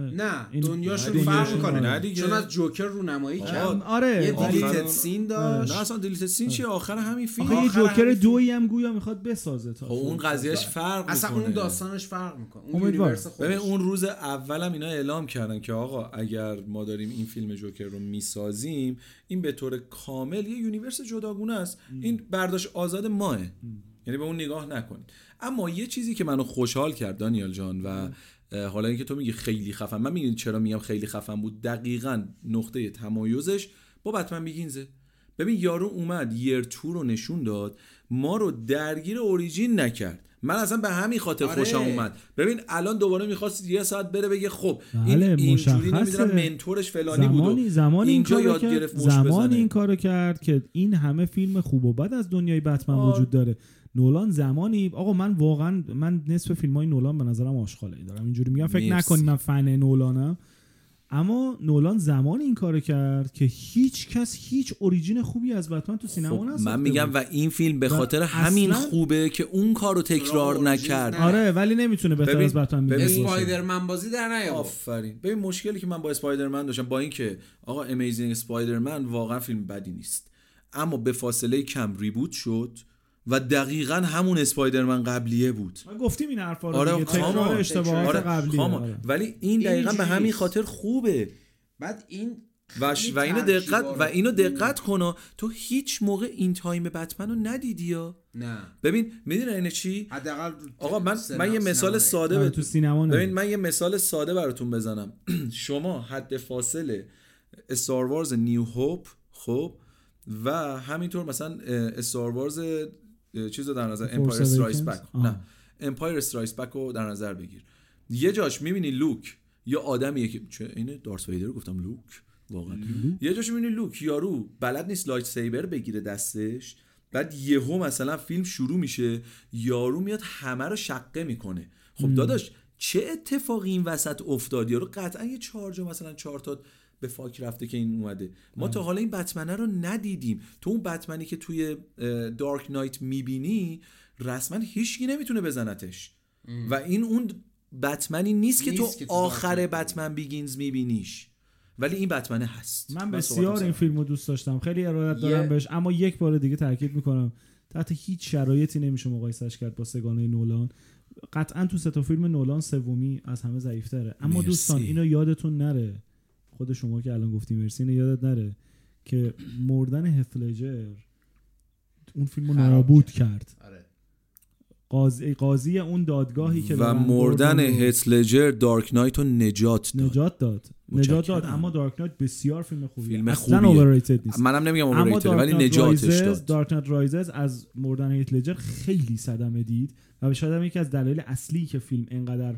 نه دنیاشون فرق میکنه چون از جوکر رونمایی کرد. آره یه دیلیتد سین داشت. نه اصلا دیلیتد سین چیه آخر همین فیلم؟ آخه یه جوکر دویی هم گویا میخواد بسازه تا اون قضیهش فرق میکنه، اصلا اون داستانش فرق میکنه. امیدوارم. ببین اون روز اولم اینا اعلام کردن که آقا اگر ما داریم این فیلم جوکر رو میسازیم این به طور کامل یه یونیورس جداگونه است، این برداشت آزاد ماه، یعنی به اون نگاه نکنید. اما یه چیزی که منو خوشحال کرد دانیال جان و حالا اینکه تو میگی خیلی خفن، من میگم چرا میگم خیلی خفن بود، دقیقاً نقطه تمایزش با بتمن بیگینزه. ببین یارو اومد یر تو رو نشون داد، ما رو درگیر اوریجین نکرد. من اصلا به همین خاطر آره. خوشم اومد. ببین الان دوباره میخواست یه ساعت بره بگه خب این اینجوری نمیدونم منتورش فلانی بود و زمانی اینجا این یاد گرفت موش زمانی بزنه. این کارو کرد که این همه فیلم خوب و بد از دنیای بتمن آه. وجود داره. نولان زمانی آقا من واقعا من نصف فیلمای نولان به نظرم آشغاله دارم اینجوری میگم، فکر نکنید من فن نولانم، اما نولان زمان این کارو کرد که هیچ کس هیچ اوریجین خوبی از بتمن تو سینما خب نساخته. من میگم و این فیلم به خاطر همین خوبه که اون کارو تکرار نکرد. آره ولی نمیتونه بهتر از بتمن ببین اسپایدرمن بازی در نیاورد. آفرین. ببین مشکلی که من با اسپایدرمن داشتم با این که آقا امیزینگ اسپایدرمن واقعا فیلم بدی نیست، اما به فاصله کم ریبوت شد و دقیقاً همون اسپایدرمن قبلیه بود. ما گفتیم این حرفا رو آره دیگه، تکرار اشتباهات آره قبلیه. آره. ولی این دقیقاً به همین خاطر خوبه. بعد این و, ش... و اینو دقت و اینو دقت کن تو هیچ موقع این تایم بتمن رو ندیدی یا نه ببین میدونی اینه چی حداقل آقا من من یه مثال ساده ب... تو سینما نه. ببین من یه مثال ساده براتون بزنم شما حد فاصله استار وارز نیو هوپ خب و همینطور مثلا استار وارز چیزو در نظر امپایر استرایکس بک نه امپایر استرایکس بک رو در نظر بگیر یه جاش میبینی لوک یا آدمیه که چه اینه دارت ویدر رو گفتم لوک واقعا یه جاش میبینی لوک یارو بلد نیست لایت سیبر بگیره دستش بعد یهو مثلا فیلم شروع میشه یارو میاد همه رو شقه میکنه خب داداش چه اتفاقی این وسط افتاد یارو قطعا یه چهار جا مثلا چهار تا به فاک رفته که این اومده ما تا حالا این بتمنه رو ندیدیم تو اون بتمنی که توی دارک نایت میبینی رسما هیچکی نمیتونه بزنتش و این اون بتمنی نیست که تو, که تو آخر بتمن بیگینز میبینیش ولی این بتمنه هست. من بسیار این فیلمو دوست داشتم خیلی ارادت دارم yeah. بهش اما یک بار دیگه تاکید میکنم تحت هیچ شرایطی نمیشه مقایسش کرد با سگانه نولان قطعا تو سه تا فیلم نولان سومی از همه ضعیف‌تره اما مرسی. دوستان اینو یادتون نره خود شما که الان گفتی مرسی اینو یادت نره که مردن هث لجر اون فیلمو نابود کرد. آره. قاضی قاضی اون دادگاهی که و مردن هث لجر دارک نایت رو نجات داد نجات داد نجات داد اما دارک نایت بسیار فیلم خوبیه فیلم اصلا اوورریتد نیست منم نمیگم اوورریتد ولی نجاتش داد. دارک نایت رایزز از مردن هث لجر خیلی صدمه دید و شاید یکی از دلایل اصلی که فیلم اینقدر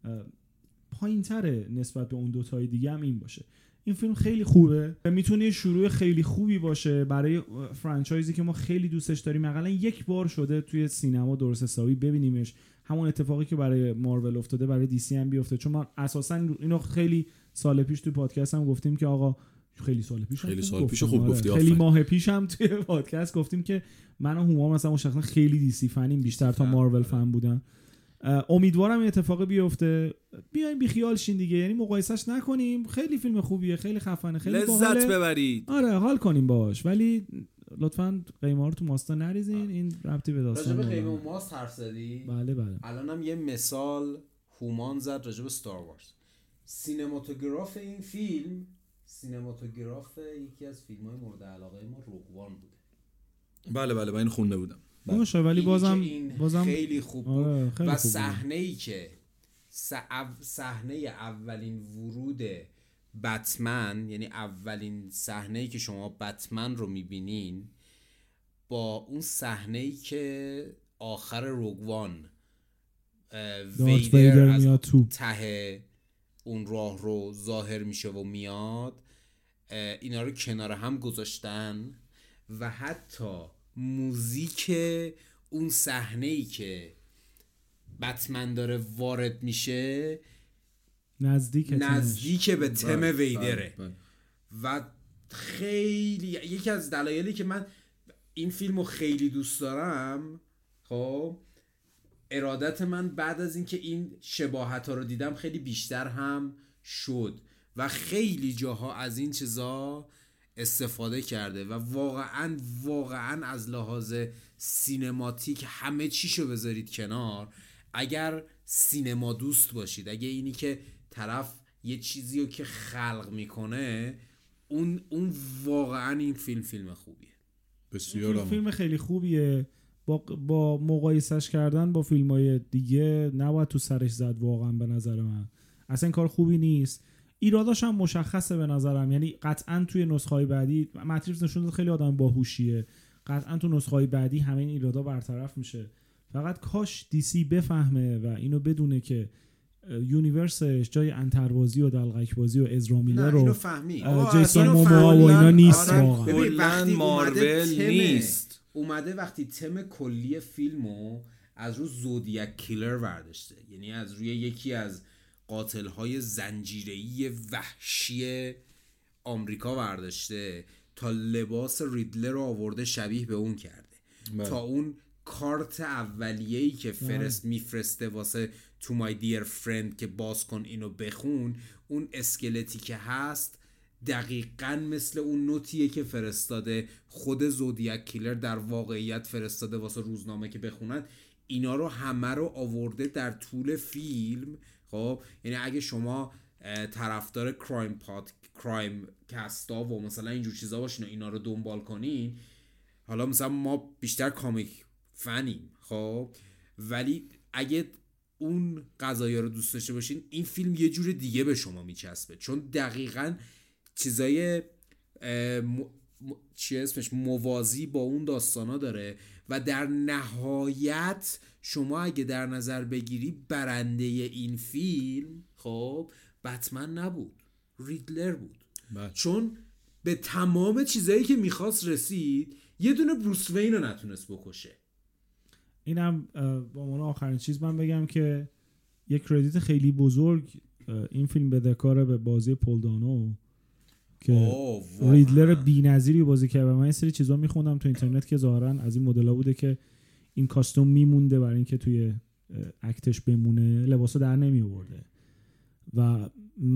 پایین‌تره نسبت به اون دو تای دیگه هم این باشه. این فیلم خیلی خوبه و میتونه شروع خیلی خوبی باشه برای فرانچایزی که ما خیلی دوستش داریم. حداقل یک بار شده توی سینما درست حسابی ببینیمش. همون اتفاقی که برای مارول افتاده برای دی سی هم بیفته چون ما اساسا اینو خیلی سال پیش توی پادکست هم گفتیم که آقا خیلی سال پیش خیلی سال پیش خوب گفتی خیلی ماه پیش هم توی پادکست گفتیم که من و هوما مثلا شخصا خیلی دی سی فنیم بیشتر تا مارول فن بودن. امیدوارم این اتفاق بیفته بیاین بی خیال شین دیگه یعنی مقایسش نکنیم خیلی فیلم خوبیه خیلی خفنه خیلی لذت ببرید آره حال کنیم باش ولی لطفاً قیمه رو تو ماستا نریزین این ربطی به داستان راجع به قیمه اون ماست حرف زدی بله بله الانم یه مثال هومان زد راجع به ستار وارز سینماتوگراف این فیلم سینماتوگراف یکی از فیلم‌های مورد علاقه ما روگوان بوده. بله بله من این خونده بودم باشه ولی بازم بازم خیلی خوب بود آره خیلی و صحنه‌ای که صحنه اولین ورود بتمن یعنی اولین صحنه‌ای که شما بتمن رو می‌بینین با اون صحنه‌ای که آخر روگوان ویدر از ته اون راه رو ظاهر میشه و میاد اینا رو کنار هم گذاشتن و حتی موزیک اون صحنه‌ای که بتمن داره وارد میشه نزدیک نزدیک به تم ویدره و خیلی یکی از دلایلی که من این فیلمو خیلی دوست دارم خب ارادت من بعد از اینکه این شباهت‌ها رو دیدم خیلی بیشتر هم شد و خیلی جاها از این چیزا استفاده کرده و واقعا واقعا از لحاظ سینماتیک همه چیشو بذارید کنار اگر سینما دوست باشید اگه اینی که طرف یه چیزی رو که خلق میکنه اون اون واقعا این فیلم فیلم خوبیه بسیار فیلم خیلی خوبیه با با مقایسش کردن با فیلم‌های دیگه نباید تو سرش زد واقعا به نظر من اصلا این کار خوبی نیست ایراداش هم مشخصه به نظرم یعنی قطعا توی نسخه‌های بعدی ماتریکس نشون داد خیلی آدم باهوشیه قطعا تو نسخه‌های بعدی همه این ایرادا برطرف میشه فقط کاش دی سی بفهمه و اینو بدونه که یونیورسش جای انتربازی و دلغک‌بازی و ازرا میلر رو جیسون موموا و اینا نیست واقعا وقتی مارول نیست اومده وقتی تم کلی فیلمو از رو زودیاک کیلر برداشته یعنی از روی یکی از قاتل‌های زنجیره‌ای وحشی آمریکا برداشته تا لباس ریدلر رو آورده شبیه به اون کرده بله. تا اون کارت اولیه‌ای که فرست میفرسته واسه تو مای دیر فرند که باز کن اینو بخون اون اسکلتی که هست دقیقاً مثل اون نوتیه که فرستاده خود زودیاک کیلر در واقعیت فرستاده واسه روزنامه که بخونن اینا رو همه رو آورده در طول فیلم خب یعنی اگه شما طرفدار کرایم پاد کرایم کستا و مثلا اینجور چیزا باشین و اینا رو دنبال کنین حالا مثلا ما بیشتر کامیک فنیم خب، ولی اگه اون قضایا رو دوست داشته باشین این فیلم یه جور دیگه به شما میچسبه، چون دقیقاً چیزای م... م... چی اسمش موازی با اون داستانا داره و در نهایت شما اگه در نظر بگیری برنده این فیلم خب بتمن نبود، ریدلر بود بچ. چون به تمام چیزایی که میخواست رسید، یه دونه بروس وین رو نتونست بکشه. اینم با من آخرین چیز من بگم که یک کردیت خیلی بزرگ این فیلم بدهکاره به بازی پول دانو که ریدلر بی‌نظیری بازی کرد و من این سری چیزا میخوندم تو اینترنت که ظاهرا از این مدل‌ها بوده که این کاستوم میمونده برای اینکه توی اکتش بمونه، لباسو در نمی آورده. و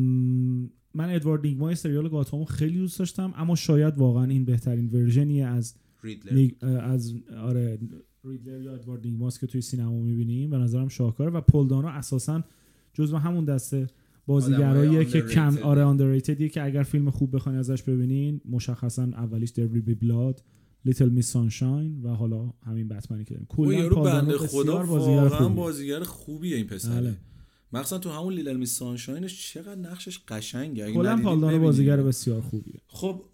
من ادوارد نیگمای سریال گاتامو خیلی دوست داشتم، اما شاید واقعا این بهترین ورژنیه از ریدلر نیگ... از آره ریدلر یا ادوارد نیگماست که توی سینما میبینیم. به نظرم شاهکاره و پول دانو اساساً جزو همون دسته بازیگراییه که کم آره آندرریتدیه که اگر فیلم خوب بخواین ازش ببینین مشخصاً اولیش در ویل بی بلاد، لیتل میس سانشاین و حالا همین بتمنی که داریم. کلا پول دانو خدا واقعا بازیگر خوبیه این پسره. مثلا تو همون لیتل میس سانشاینش چقدر نقشش قشنگه. کلا پول دانو بازیگر بسیار خوبیه. خب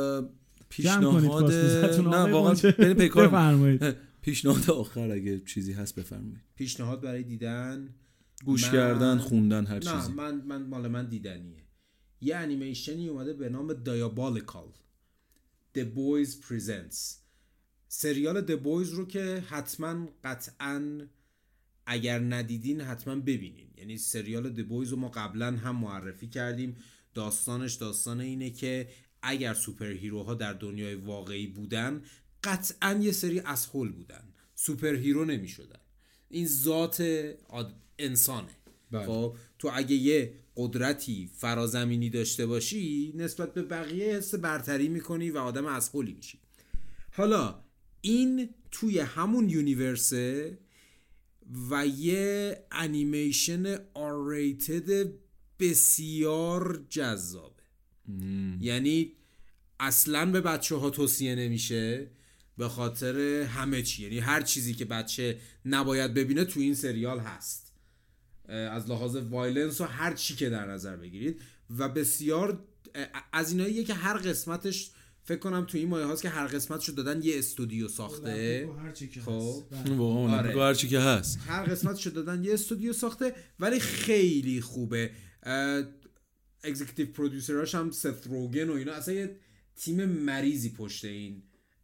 پیشنهاد نه واقعا بریم پیکار بفرمایید. پیشنهاد آخر اگه چیزی هست بفرمایید. پیشنهاد برای دیدن، گوش من... کردن، خوندن، هر چیزی. نه من من مال من دیدنیه. یه انیمیشنی اومده به نام Diabolical The Boys Presents. سریال The Boys رو که حتما قطعاً اگر ندیدین حتما ببینین. یعنی سریال The Boys رو ما قبلا هم معرفی کردیم. داستانش داستان اینه که اگر سوپر هیروها در دنیای واقعی بودن قطعاً یه سری اسهول بودن، سوپر هیرو نمی شدن. این ذات انسانه. خب تو اگه یه قدرتی فرازمینی داشته باشی نسبت به بقیه حس برتری میکنی و آدم اسهولی میشی. حالا این توی همون یونیورسه و یه انیمیشن آر ریتد بسیار جذابه. مم. یعنی اصلاً به بچه ها توصیه نمیشه به خاطر همه چی. یعنی هر چیزی که بچه نباید ببینه تو این سریال هست، از لحاظ وایلنس و هر چی که در نظر بگیرید. و بسیار از ایناییه که هر قسمتش فکر کنم تو این مایه هاست که هر قسمتشو دادن یه استودیو ساخته. خب واقعا هر چی که هست هر قسمتشو دادن یه استودیو ساخته ولی خیلی خوبه. اگزیکتیو پرودیوسراش هم ست روگن و اینا، اصلا یه تیم مریضی پشت این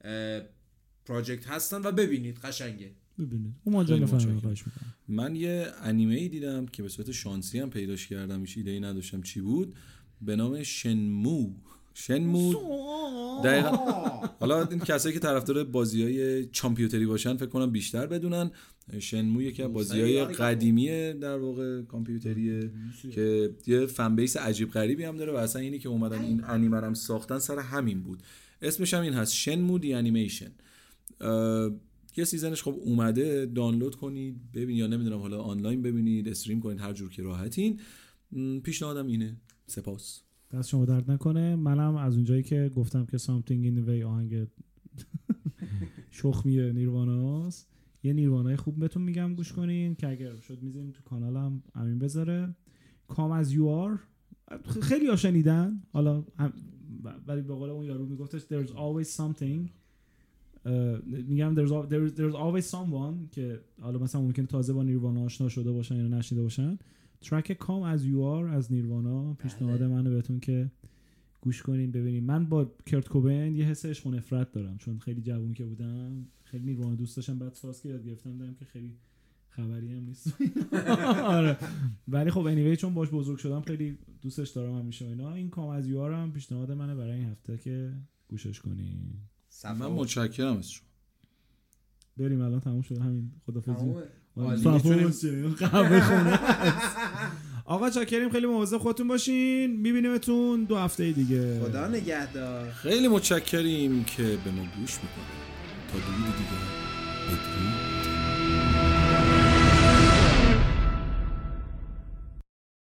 پراجکت هستن و ببینید قشنگه. ببینید اون ماجرا فراموش میکنم. من یه انیمه ای دیدم که به صورت شانسی هم پیداش کردم، هیچ ایده‌ای نداشتم چی بود، به نام شنمو. شنمو دقیقاً. حالا این کسایی که طرفدار بازی‌های کامپیوتری باشن فکر کنم بیشتر بدونن. شنمو یکی از بازی‌های قدیمی در واقع کامپیوتریه که یه فن بیس عجیب غریبی هم داره و اصلا اینی که اومدن این انیمه رو ساختن سر همین بود. اسمش هم این هست، شنمو دی انیمیشن. یه سیزنش خب اومده، دانلود کنید ببینید، یا نمیدونم حالا آنلاین ببینید، استریم کنید، هر جور که راحتین. پیشنهادم اینه. سپاس. دست شما درد نکنه. منم از اونجایی که گفتم که Something in the Way آهنگ شخمی نیرواناست، یه نیروانای خوب بهتون میگم گوش کنین که اگر شد میذاریم تو کانالم امین بذاره. Come as you are خیلی ها شنیدن، حالا ولی به قول اون یارو میگفتش there's always something. میگم there's, there's, there's always someone که حالا مثلا ممکنه تازه با نیروانا آشنا شده باشن یا نشنیده باشن. ترک Come as you are از نیروانا پیشنهاد منه بهتون که گوش کنین ببینین. من با کرت کوبین یه حس عشق و نفرت دارم، چون خیلی جوون که بودم خیلی نیروانا دوست داشتم، بعد فاز که یاد گرفتم دیدم که خیلی خبری هم نیست. آره ولی خب anyway چون باش بزرگ شدم خیلی دوستش دارم همیشه اینا. این Come as you are هم پیشنهاد منه برای این هفته که گوشش کنین. من متشکرم از شما. بریم الان تموم شد همین. خدافظی. قهوه خونه. آقا چاکریم، خیلی مواظب خودتون باشین. میبینیمتون دو هفته دیگه. خدا نگهدار. خیلی متشکریم که به ما گوش میکنید. تا دیگه دیگه بدرود.